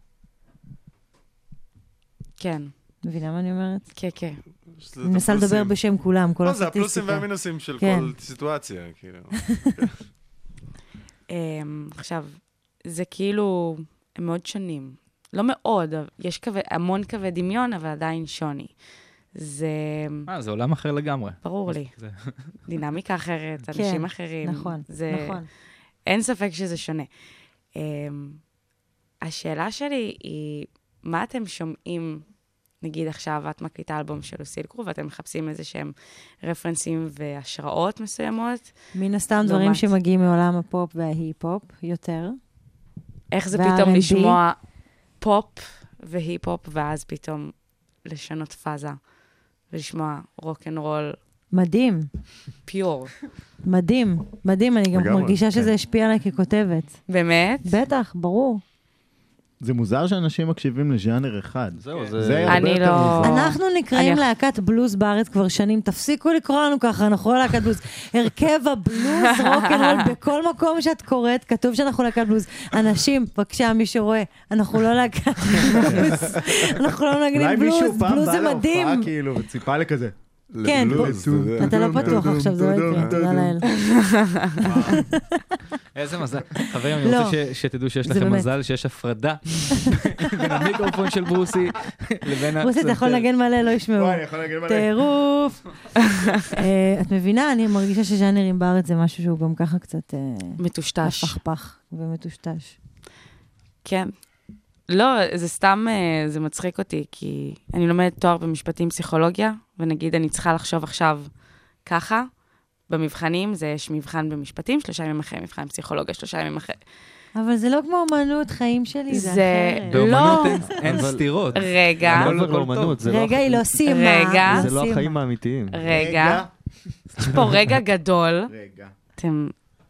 כן. מבינה מה אני אומרת? כן, כן. אני מנסה לדבר בשם כולם, כל לא, הסטטיסטיקה. זה הפלוסים והמינוסים של כן. כל סיטואציה, כאילו. אמ, עכשיו, זה כאילו, הם מאוד שונים. לא מאוד, אבל יש קווי, המון קווי דמיון, אבל עדיין שוני. זה... אה, זה עולם אחר לגמרי. ברור לי. זה- דינמיקה אחרת, כן, אנשים אחרים. נכון, זה... נכון. אין ספק שזה שונה. Um, השאלה שלי היא, מה אתם שומעים, נגיד עכשיו את מקליטה אלבום של לוסיל קרו, ואתם מחפשים איזה שהם רפרנסים והשראות מסוימות? מן הסתם דברים שמגיעים מעולם הפופ וההיפ-הופ יותר. איך זה פתאום לשמוע פופ והיפ-הופ, ואז פתאום לשנות פאזה, ולשמוע רוק-אנד-רול. מדהים. פיור. מדהים, מדהים. אני גם מרגישה שזה השפיע עליי ככותבת. באמת? בטח, ברור. זה מוזר שאנשים מקשיבים לז'אנר אחד. זהו, זה... אני לא... אנחנו נקראים להקת בלוז בארץ כבר שנים, תפסיקו לקרוא לנו ככה, אנחנו לא להקת בלוז. הרכב הבלוז, רוק-אנד-רול, בכל מקום שאת קוראת, כתוב שאנחנו להקת בלוז. אנשים, בבקשה, מי שרואה, אנחנו לא להקת בלוז. אנחנו לא נגנים בלוז, בלוז זה מדהים. אולי מישהו פעם בא להופעה כאילו, וציפה לכזה. כן, אתה לא פתוח עכשיו, זה לא יקרה, תודה לאל. איזה מזל. חברים, אני רוצה שתדעו שיש לכם מזל, שיש הפרדה בין המיקרופון של ברוסי לבין... ברוסי, אתה יכול לנגן מלא, לא ישמעו. אני יכול לנגן מלא. טירוף. את מבינה, אני מרגישה שז'אנרים בארץ זה משהו שהוא גם ככה קצת... מטושטש. מפחפח ומטושטש. כן. לא, זה סתם, זה מצחיק אותי, כי אני לומדת תואר במשפטים פסיכולוגיה, ונגיד אני צריכה לחשוב עכשיו ככה, במבחנים, זה יש מבחן במשפטים, שלושה ימים אחרי מבחן פסיכולוגיה, שלושה ימים אחרי. אבל זה לא כמו אומנות, חיים שלי, זה אחרת. באומנות אין סתירות. רגע. רגע, היא לא סיימה. רגע. זה לא החיים האמיתיים. רגע. יש פה רגע גדול. רגע. אתם...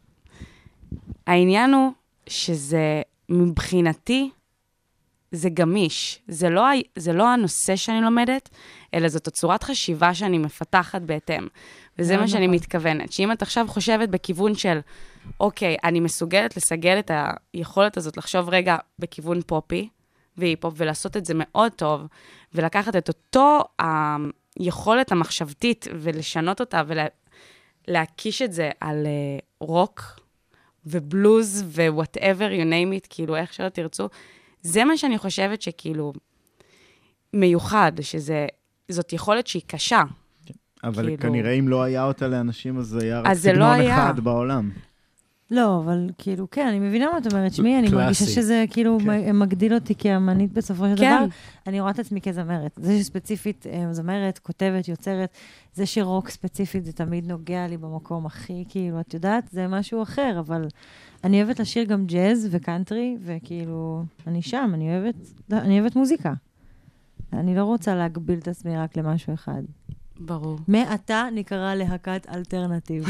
העניין הוא שזה מבחינתי, זה גמיש. זה לא, זה לא הנושא שאני לומדת, אלא זאת הצורת חשיבה שאני מפתחת בהתאם. וזה מה שאני מתכוונת. שאם את עכשיו חושבת בכיוון של, אוקיי, אני מסוגלת לסגל את היכולת הזאת, לחשוב רגע בכיוון פופי והיפ-הופ, ולעשות את זה מאוד טוב, ולקחת את אותו היכולת המחשבתית, ולשנות אותה, ולהקיש את זה על רוק, ובלוז, ו-whatever you name it, כאילו, איך שלא תרצו, זה מה שאני חושבת שכאילו מיוחד, שזאת יכולת שהיא קשה. אבל כאילו... כנראה אם לא היה אותה לאנשים, אז זה היה רק סגנון לא אחד בעולם. לא, אבל כאילו, כן, אני מבינה מה את אומרת. שמי, אני מרגישה שזה כאילו כן. מגדיל אותי כאמנית בסופו של כן. דבר. אני רואה את עצמי כזמרת. זה שספציפית זמרת, כותבת, יוצרת, זה שרוק ספציפית זה תמיד נוגע לי במקום הכי, כאילו, את יודעת, זה משהו אחר, אבל אני אוהבת לשיר גם ג'אז וקאנטרי, וכאילו, אני שם, אני אוהבת, אני אוהבת מוזיקה. אני לא רוצה להגביל את עצמי רק למשהו אחד. ברור. מעתה נקרא להקת אלטרנטיב.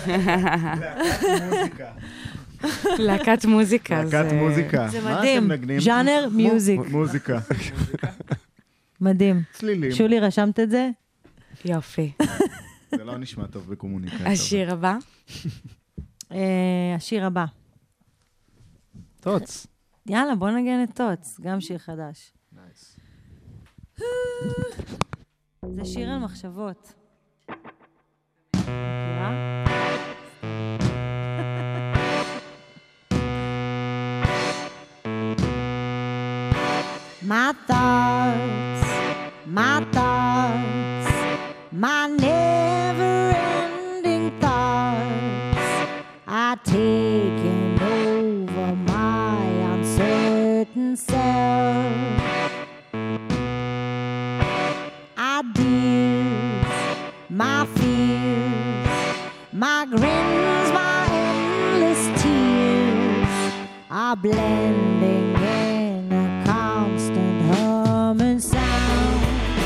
להקת מוזיקה. להקת מוזיקה. להקת מוזיקה. זה מדהים. ז'אנר מיוזיק. מוזיקה. מדהים. צלילים. שולי, רשמת את זה? יופי. זה לא נשמע טוב בקומוניקציה. השיר הבא? השיר הבא. טוץ. יאללה, בוא נגן את טוץ. גם שיר חדש. נייס. זה שיר על מחשבות. מכירה? My thoughts, my thoughts, my never-ending thoughts are taking over my uncertain self. Ideas, my fears, my grins, my endless tears are blending in a constant humming sound.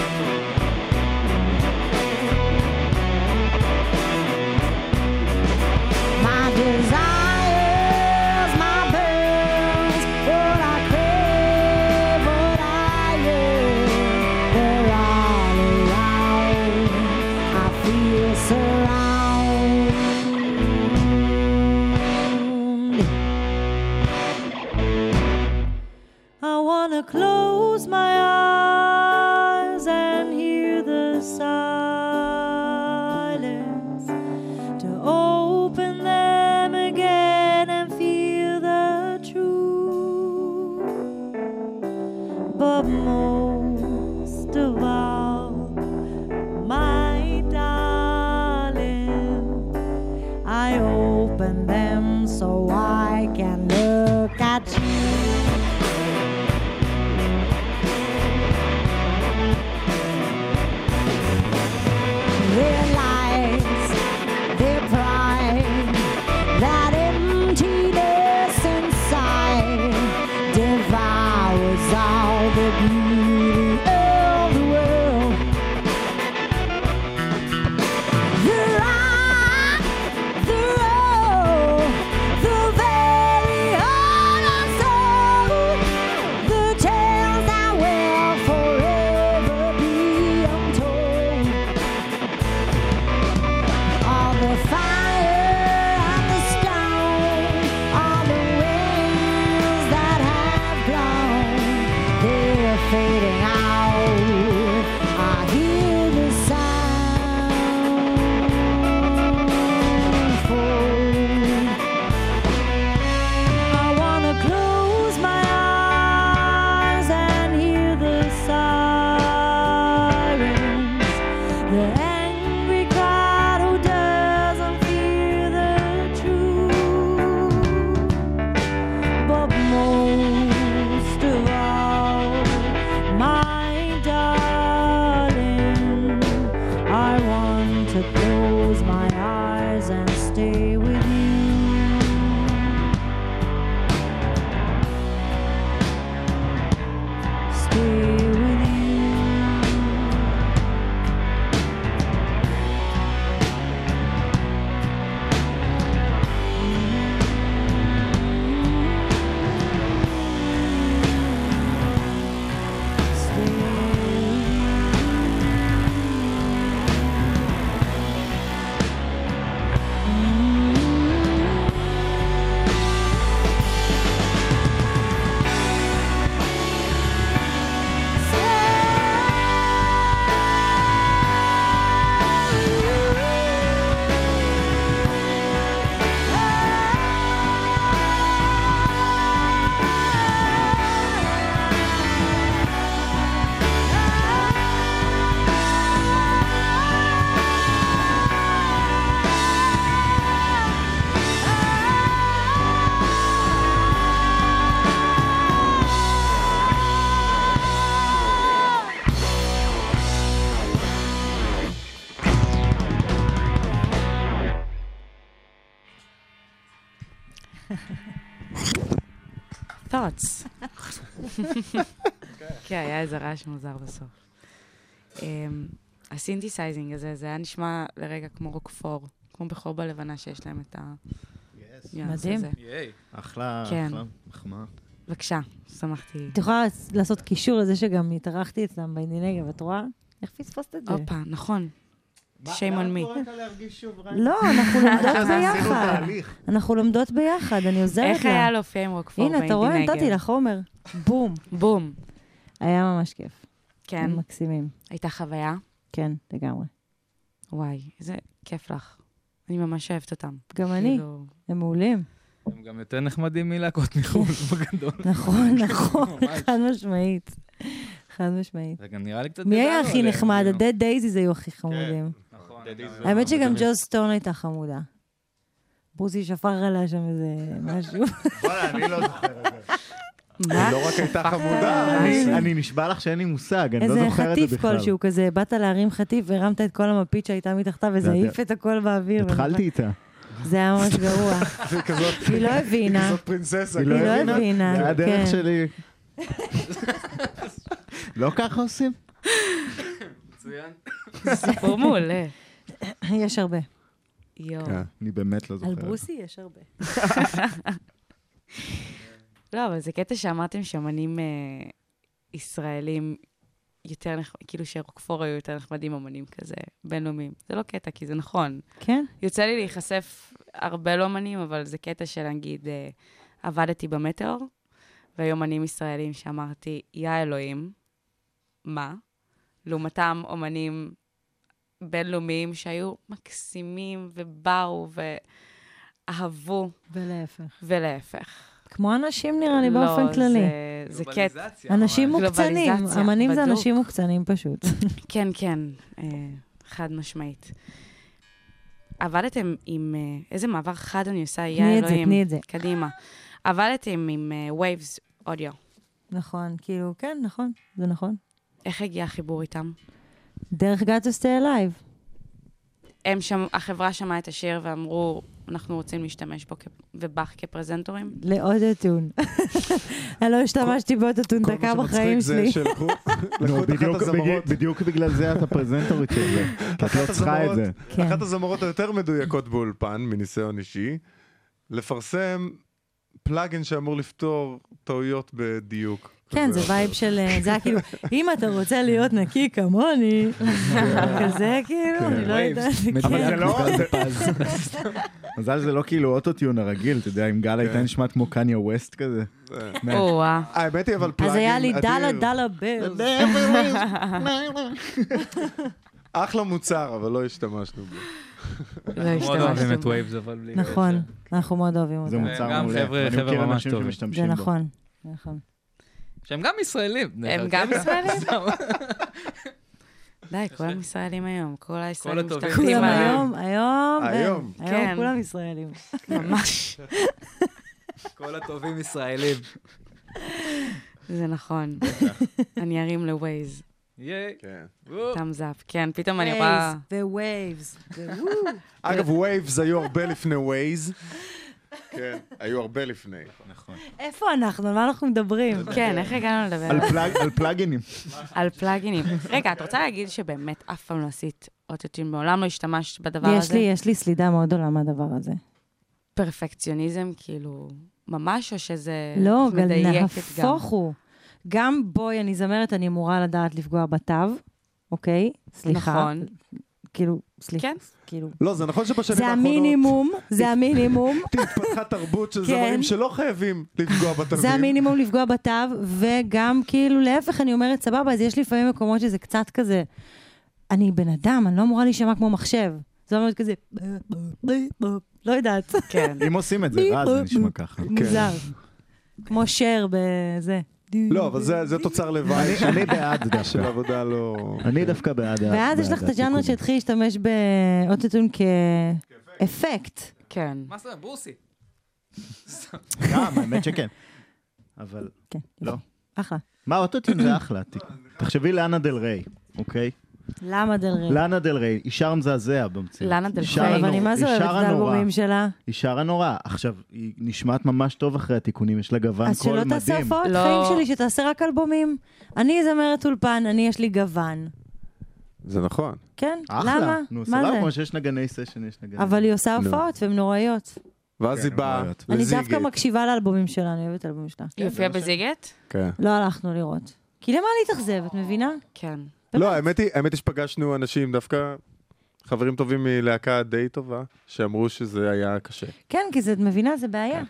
My desires, my burns, what I crave, what I yearn, they're all around. I feel surrounded. thoughts. כן, היה איזה רעש מוזר בסוף. הסינתסייזינג הזה, זה היה נשמע לרגע כמו רוקפור, כמו בחור בלבנה שיש להם את ה... מדהים. אחלה, כן. אחלה, מחמאה. בבקשה, שמחתי. את יכולה לעשות קישור לזה שגם התארחתי אצלם בעינינגב, את רואה? איך פספסת את זה? הופה, נכון. shame on me. לא, אנחנו לומדות ביחד. אנחנו לומדות ביחד, אני עוזרת לה. איך היה להופיע עם רוקפור הנה, אתה רואה, באינדינגר? נתתי לך חומר. בום. בום. היה ממש כיף. כן. הם מקסימים. הייתה חוויה? כן, לגמרי. וואי, איזה כיף לך. אני ממש אוהבת אותם. גם אני. הם מעולים. הם גם יותר נחמדים מלהקות מחו"ל בגדול. נכון, נכון, חד משמעית. חד משמעית. זה גם נראה לי קצת... מי היה הכי נחמד? הדד דייזיז היו הכי חמודים. נכון. האמת שגם ג'וז סטון הייתה חמודה. ברוסי שפר עליה שם איזה משהו. וואלה, אני לא זוכר את זה. מה? לא רק הייתה חמודה. אני נשבע לך שאין לי מושג, אני לא איזה זוכר את זה חטיף בכלל. כלשהו כזה, באת להרים חטיף והרמת את כל המפית שהייתה מתחתיו וזה העיף את הכל באוויר. התחלתי איתה. זה היה ממש גרוע. היא לא הבינה. זאת פרינססה. היא לא הבינה. זה הדרך כן. שלי. לא ככה עושים? מצוין. זה סיפור מעולה. יש הרבה. יואו. אני באמת לא זוכר. על ברוסי יש הרבה. לא, אבל זה קטע שאמרתם שאמנים אה, ישראלים יותר נחמדים, כאילו שרוקפור היו יותר נחמדים אמנים כזה, בינלאומיים. זה לא קטע, כי זה נכון. כן? יוצא לי להיחשף הרבה לא אמנים, אבל זה קטע של, נגיד, אה, עבדתי במטאור, והיו אמנים ישראלים שאמרתי, יא אלוהים, מה? לעומתם אמנים בינלאומיים שהיו מקסימים ובאו ואהבו. ולהפך. ולהפך. כמו אנשים נראה לי באופן לא, כללי. זה, זה קטע. אנשים מוקצנים, גלובליזציה, אמנים זה בדוק. אנשים מוקצנים פשוט. כן, כן, אה, חד משמעית. עבדתם עם, אה, איזה מעבר חד אני עושה, יא תני את זה, אלוהים. תני את זה. קדימה. עבדתם עם אה, Waves Audio. נכון, כאילו, כן, נכון, זה נכון. איך הגיע החיבור איתם? דרך God to Stay Alive. הם שם, החברה שמעה את השיר ואמרו, אנחנו רוצים להשתמש בו ובך כפרזנטורים? לאוטוטון. אני לא השתמשתי באוטוטון דקה בחיים שלי. כל מה שמצחיק זה שלקחו את אחת הזמרות. בדיוק בגלל זה את הפרזנטורית של זה. את לא צריכה את זה. אחת הזמרות היותר מדויקות באולפן, מניסיון אישי, לפרסם פלאגין שאמור לפתור טעויות בדיוק. כן, זה וייב של, זה היה כאילו, אם אתה רוצה להיות נקי כמוני, כזה כאילו, אני לא יודעת. אבל זה לא... מזל זה לא כאילו אוטוטיון הרגיל, אתה יודע, אם גל הייתה נשמעת כמו קניה ווסט כזה. או-אה. האמת היא אבל פלאגין אז היה לי דלה דלה ברס. אחלה מוצר, אבל לא השתמשנו בו. לא מאוד אוהבים את השתמשנו. וייבס, אבל בלי... נכון, אנחנו מאוד אוהבים זה אותם. מוצר גם מעולה. חבר'ה- אני חבר'ה מכיר ממש אנשים טובים. שמשתמשים זה בו. נכון, נכון. שהם גם ישראלים. הם גם ישראלים? די, כולם ישראלים היום. כל הישראלים הטובים. משתלטים כולם עליהם. היום, היום, היום. היום כן. כולם ישראלים. ממש. כל הטובים ישראלים. זה נכון. אני ארים לווייז. ייי. כן. תאמז אפ. כן, פתאום אני רואה... ווייבס, ווו. אגב, וייבס היו הרבה לפני ווייז. כן, היו הרבה לפני. נכון. איפה אנחנו? על מה אנחנו מדברים? כן, איך הגענו לדבר על על זה? פלאג- על פלאגינים. על פלאגינים. רגע, את רוצה להגיד שבאמת אף פעם לא עשית אוטוטיון, מעולם לא השתמשת בדבר הזה? יש לי, יש לי סלידה מאוד גדולה מהדבר הזה. פרפקציוניזם, כאילו, ממש, או שזה לא, את גל, מדייקת גם? נהפוך הוא. גם בואי, אני זמרת, אני אמורה לדעת לפגוע בתו, אוקיי? סליחה. נכון. כאילו, סליחה. כן. כאילו. לא, זה נכון שבשנים זה האחרונות... המינימום, זה המינימום. התפתחה תרבות של כן. זמרים שלא חייבים לפגוע בתווים. זה המינימום לפגוע בתו, וגם כאילו להפך, אני אומרת, סבבה, אז יש לפעמים מקומות שזה קצת כזה, אני בן אדם, אני לא אמורה להישמע כמו מחשב. זה אומרת כזה, לא יודעת. כן. אם עושים את זה, רע, זה נשמע ככה. מוזר. כמו שר בזה. לא, אבל זה זה תוצר לוואי. אני- אני בעד דווקא. של עבודה לא... אני דווקא בעד... ואז יש לך את הג'אנר שהתחיל להשתמש באוטוטון כאפקט. כן. מה זה? ברוסי. גם, האמת שכן. אבל כן. לא. אחלה. מה, אוטוטיון זה אחלה. ת- תחשבי לאנה דל ריי, אוקיי? למה דל ריי? לאנה דל ריי, היא שר מזעזע במציאות. לאנה דל ריי. אבל אני מה זה אוהבת את האלבומים שלה? היא שרה נורא. עכשיו, היא נשמעת ממש טוב אחרי התיקונים, יש לה גוון קול מדהים. אז שלא תעשה הופעות חיים שלי, שתעשה רק אלבומים. אני זמרת אולפן, אני יש לי גוון. זה נכון. כן, אחלה. למה? נו, מה סבבה, זה? כמו שיש נגני סשן, יש נגני... אבל היא עושה הופעות, והן נוראיות. ואז היא באה אני לזיגט. דווקא מקשיבה לאלבומים שלה, אני אוהבת האלבומים שלה. היא הופיעה בזיגט? כן. לא הלכנו לראות. כי למה להתאכזב, את מבינה? כן. לא, האמת היא, האמת היא שפגשנו אנשים, דווקא חברים טובים מלהקה די טובה, שאמרו שזה היה קשה. כן, כי זה, את מבינה, זה בעיה.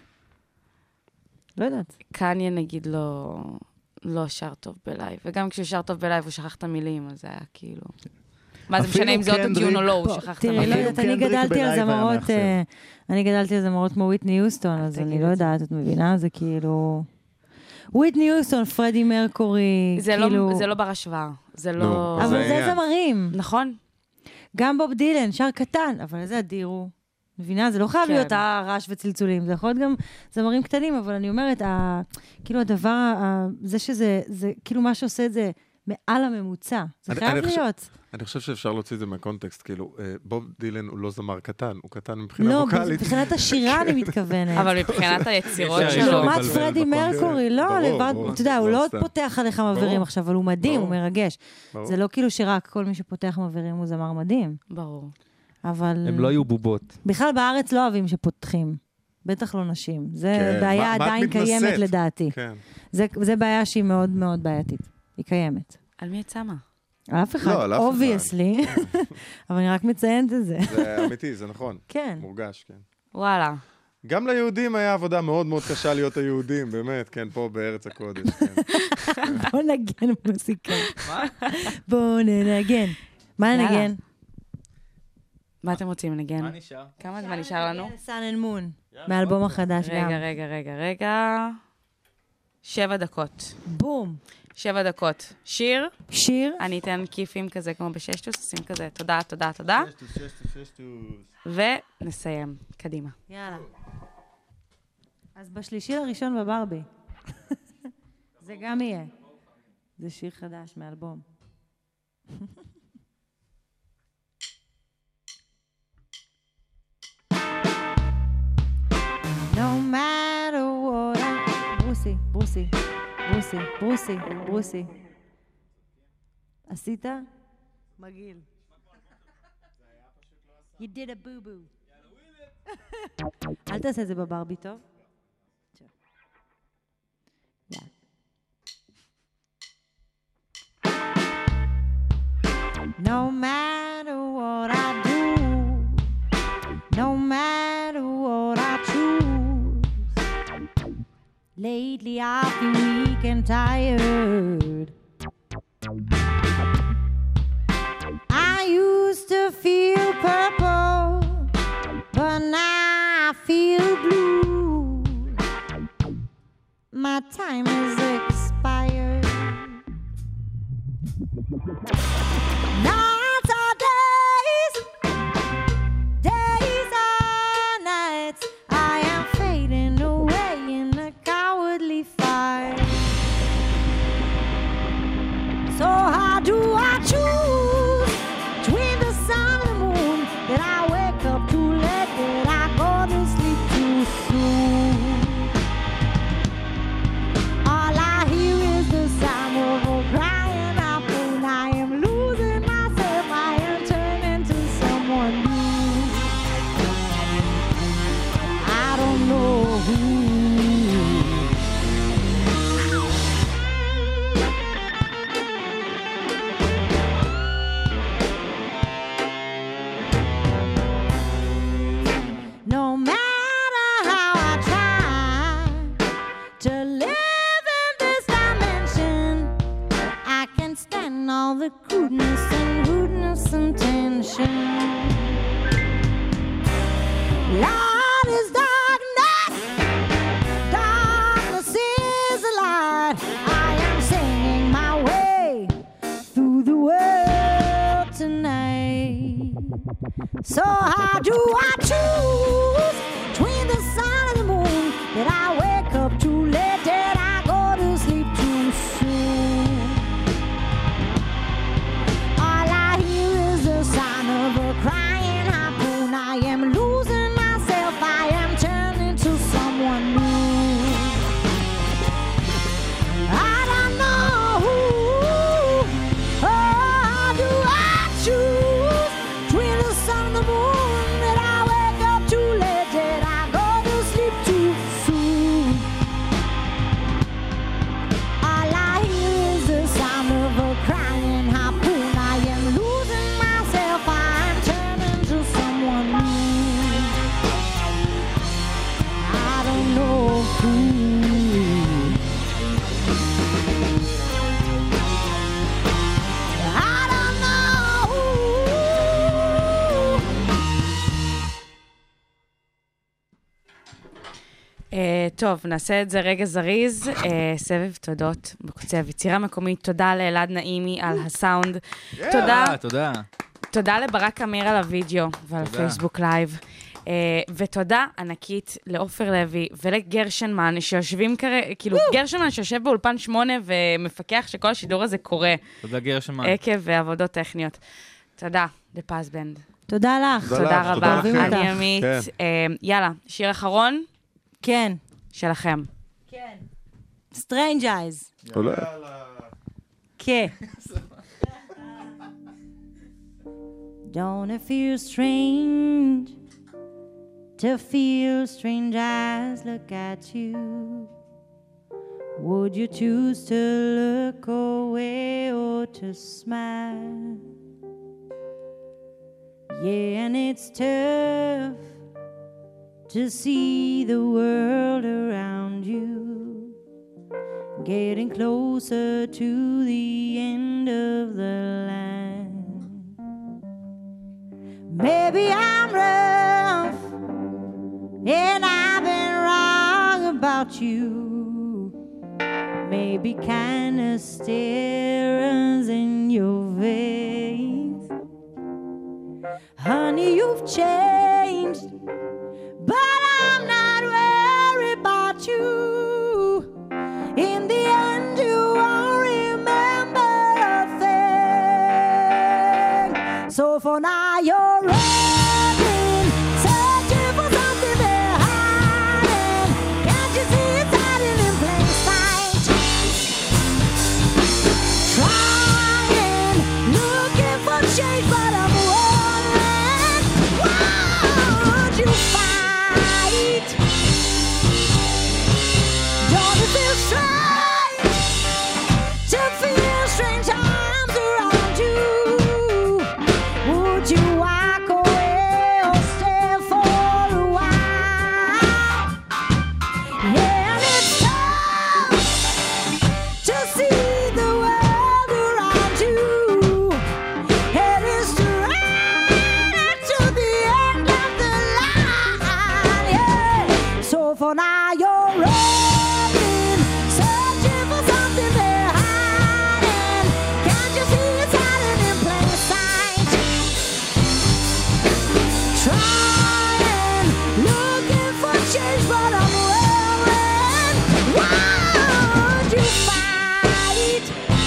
לא יודעת. קניה נגיד לא, לא שר טוב בלייב, וגם כשהוא שר טוב בלייב הוא שכח את המילים, אז זה היה כאילו... מה זה משנה אם זה אוטוטיון או לא, הוא שכח את המילים. תראי, לא יודעת, אני גדלתי על זמרות, אני גדלתי על זמרות כמו וויטני יוסטון, אז אני לא יודעת, את מבינה? זה כאילו... וויטני יוסטון, פרדי מרקורי, כאילו... זה לא בר השוואה, זה לא... אבל זה זמרים. נכון. גם בוב דילן, שר קטן, אבל איזה אדיר הוא. מבינה? זה לא חייב להיות הרעש וצלצולים, זה יכול להיות גם זמרים קטנים, אבל אני אומרת, כאילו הדבר, זה שזה, זה כאילו מה שעושה את זה מעל הממוצע. זה חייב להיות. אני חושב שאפשר להוציא את זה מהקונטקסט, כאילו, בוב דילן הוא לא זמר קטן, הוא קטן מבחינה ווקלית. לא, מבחינת השירה אני מתכוונת. אבל מבחינת היצירות שלו. לעומת פרדי מרקורי, לא, לבד, אתה יודע, הוא לא פותח עליך מבהירים עכשיו, אבל הוא מדהים, הוא מרגש. זה לא כאילו שרק כל מי שפותח מבהירים הוא זמר מדהים. ברור. אבל... הם לא היו בובות. בכלל בארץ לא אוהבים שפותחים. בטח לא נשים. זה בעיה עדיין קיימת לדעתי. זה בעיה שהיא מאוד מאוד בעייתית. היא קיימת. על מי את שמה? על אף אחד, obviously. אבל אני רק מציינת את זה. זה אמיתי, זה נכון. כן. מורגש, כן. וואלה. גם ליהודים היה עבודה מאוד מאוד קשה להיות היהודים, באמת, כן, פה בארץ הקודש, כן. בוא נגן מוזיקה. מה? בוא ננגן. מה ננגן? מה אתם רוצים לנגן? מה נשאר? כמה זמן נשאר לנו? Sun and Moon, מאלבום החדש גם. רגע, רגע, רגע, רגע. שבע דקות. בום. שבע דקות. שיר. שיר. אני אתן כיפים כזה כמו בששטוס, עושים כזה תודה, תודה, תודה. ששטוס, ששטוס, ששטוס. ונסיים. קדימה. יאללה. אז בשלישי לראשון בברבי. זה גם יהיה. זה שיר חדש מאלבום. No matter what I... ברוסי, ברוסי, ברוסי, ברוסי, ברוסי. עשית? מגעיל. You did a boo-boo. אל תעשה את זה בברבי, טוב? No matter what I do, no matter what I choose, lately I've been weak and tired. I used to feel purple, but now I feel blue. My time is expired. Nights are days, days are nights. I am fading away in a cowardly fight. So how do I choose between the sun and the moon? Did I wake up too late? Did I go to sleep too soon? All I hear is the sound of a crying out pain. I am losing myself. I am turning to someone new. I don't know who. No matter how I try to live in this dimension, I can stand all the crudeness and rudeness and tension. Light is darkness, darkness is a light. I am singing my way through the world tonight. So how do I choose between the sun and the moon? Did I wake up too late? Did I go to sleep too soon? All I טוב, נעשה את זה רגע זריז. אה, סבב תודות בקוצב. יצירה מקומית, תודה לאלעד נעימי על הסאונד. תודה. תודה. תודה לברק אמיר על הוידאו ועל תודה. פייסבוק לייב. Uh, ותודה ענקית לאופר לוי ולגרשנמן שיושבים כרגע, כאילו גרשנמן שיושב באולפן שמונה ומפקח שכל השידור הזה קורה. תודה גרשנמן. עקב עבודות טכניות. תודה לפז בנד. תודה לך. תודה רבה. אוהבים אותך. אני עמית. Uh, יאללה, שיר אחרון? כן. שלכם. כן. Strange Eyes. עולה. כן. Don't it feel strange to feel strange eyes look at you? Would you choose to look away or to smile? Yeah, and it's tough to see the world around you getting closer to the end of the line. Maybe I'm rough and I've been wrong about you. Maybe kindness still runs in your veins. Honey, you've changed, but I'm not worried about you. In the end, you won't remember a thing. So for now, you're running, searching for something they're hiding. Can't you see it's hiding in plain sight? Trying, looking for change, but I'm wondering, would you fight? Don't it feel strange to feel strange arms around you? Would you walk away or stay for a while? Yeah, and it's tough to see the world around you. Heading straight to the end of the line. Yeah. So for now you're running, searching for something they're hiding. Can't you see it's hiding in plain sight? Trying, looking for change, but I'm worried. Would you fight?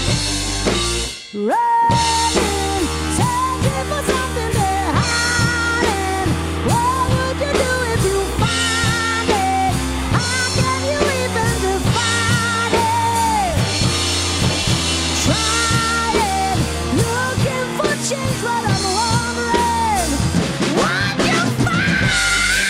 Running, searching for something they're hiding. What would you do if you find it? How can you even define it? Trying, looking for change, but I'm wondering, would you find it?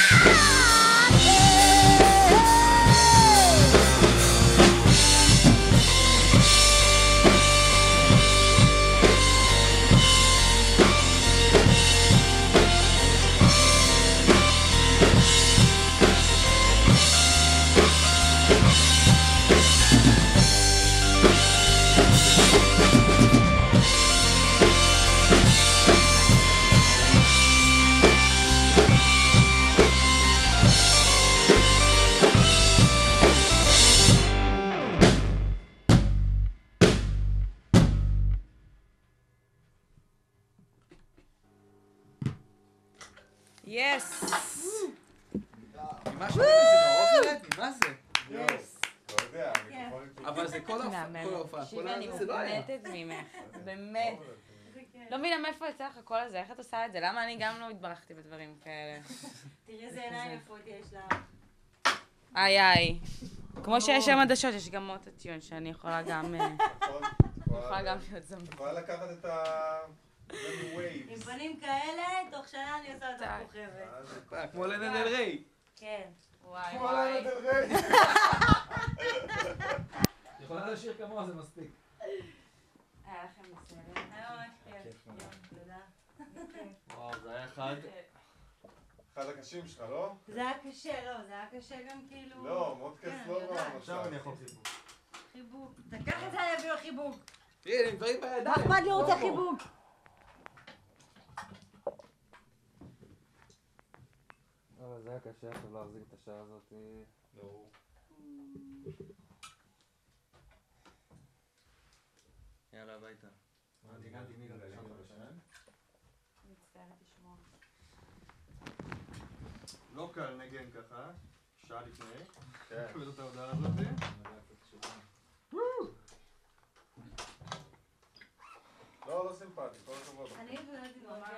יס. מה זה? מה זה? כן. אבל זה כל מהמם. ההופעה. שירה, אני מוקנטת ממך. באמת. לא מבינה מאיפה יצא לך הקול הזה, איך את עושה את זה? למה אני גם לא התברכתי בדברים כאלה? תראי איזה עיניים יפות יש לה. איי איי. כמו שיש שם עדשות, יש גם מוטוטיון שאני יכולה גם... יכולה גם להיות זמבית. יכולה לקחת את ה... עם פנים כאלה, תוך שנה אני עושה את הכוכבת. כמו לנה דל ריי. כן. וואי כמו לנה דל ריי. יכולה לשיר כמוה, זה מספיק. היה לכם בסדר. היה ממש כיף. תודה. וואו, זה היה אחד. אחד הקשים שלך, לא? זה היה קשה, לא, זה היה קשה גם כאילו... לא, מאוד כיף לא רע. עכשיו אני יכול חיבוק. חיבוק. תקח את זה, אני אביא לו חיבוק. תראי, אני דברים בידיים. אחמד לי רוצה חיבוק. אבל זה היה קשה עכשיו להחזיק את השעה הזאת. לא. יאללה, הביתה. ניגנתי מיגה לשם. מצטערת לשמוע. לא קל נגן ככה, שעה לפני. כן. קבל את ההודעה הזאת. לא, לא סימפטי, כל הכבוד. אני התבלעתי ממש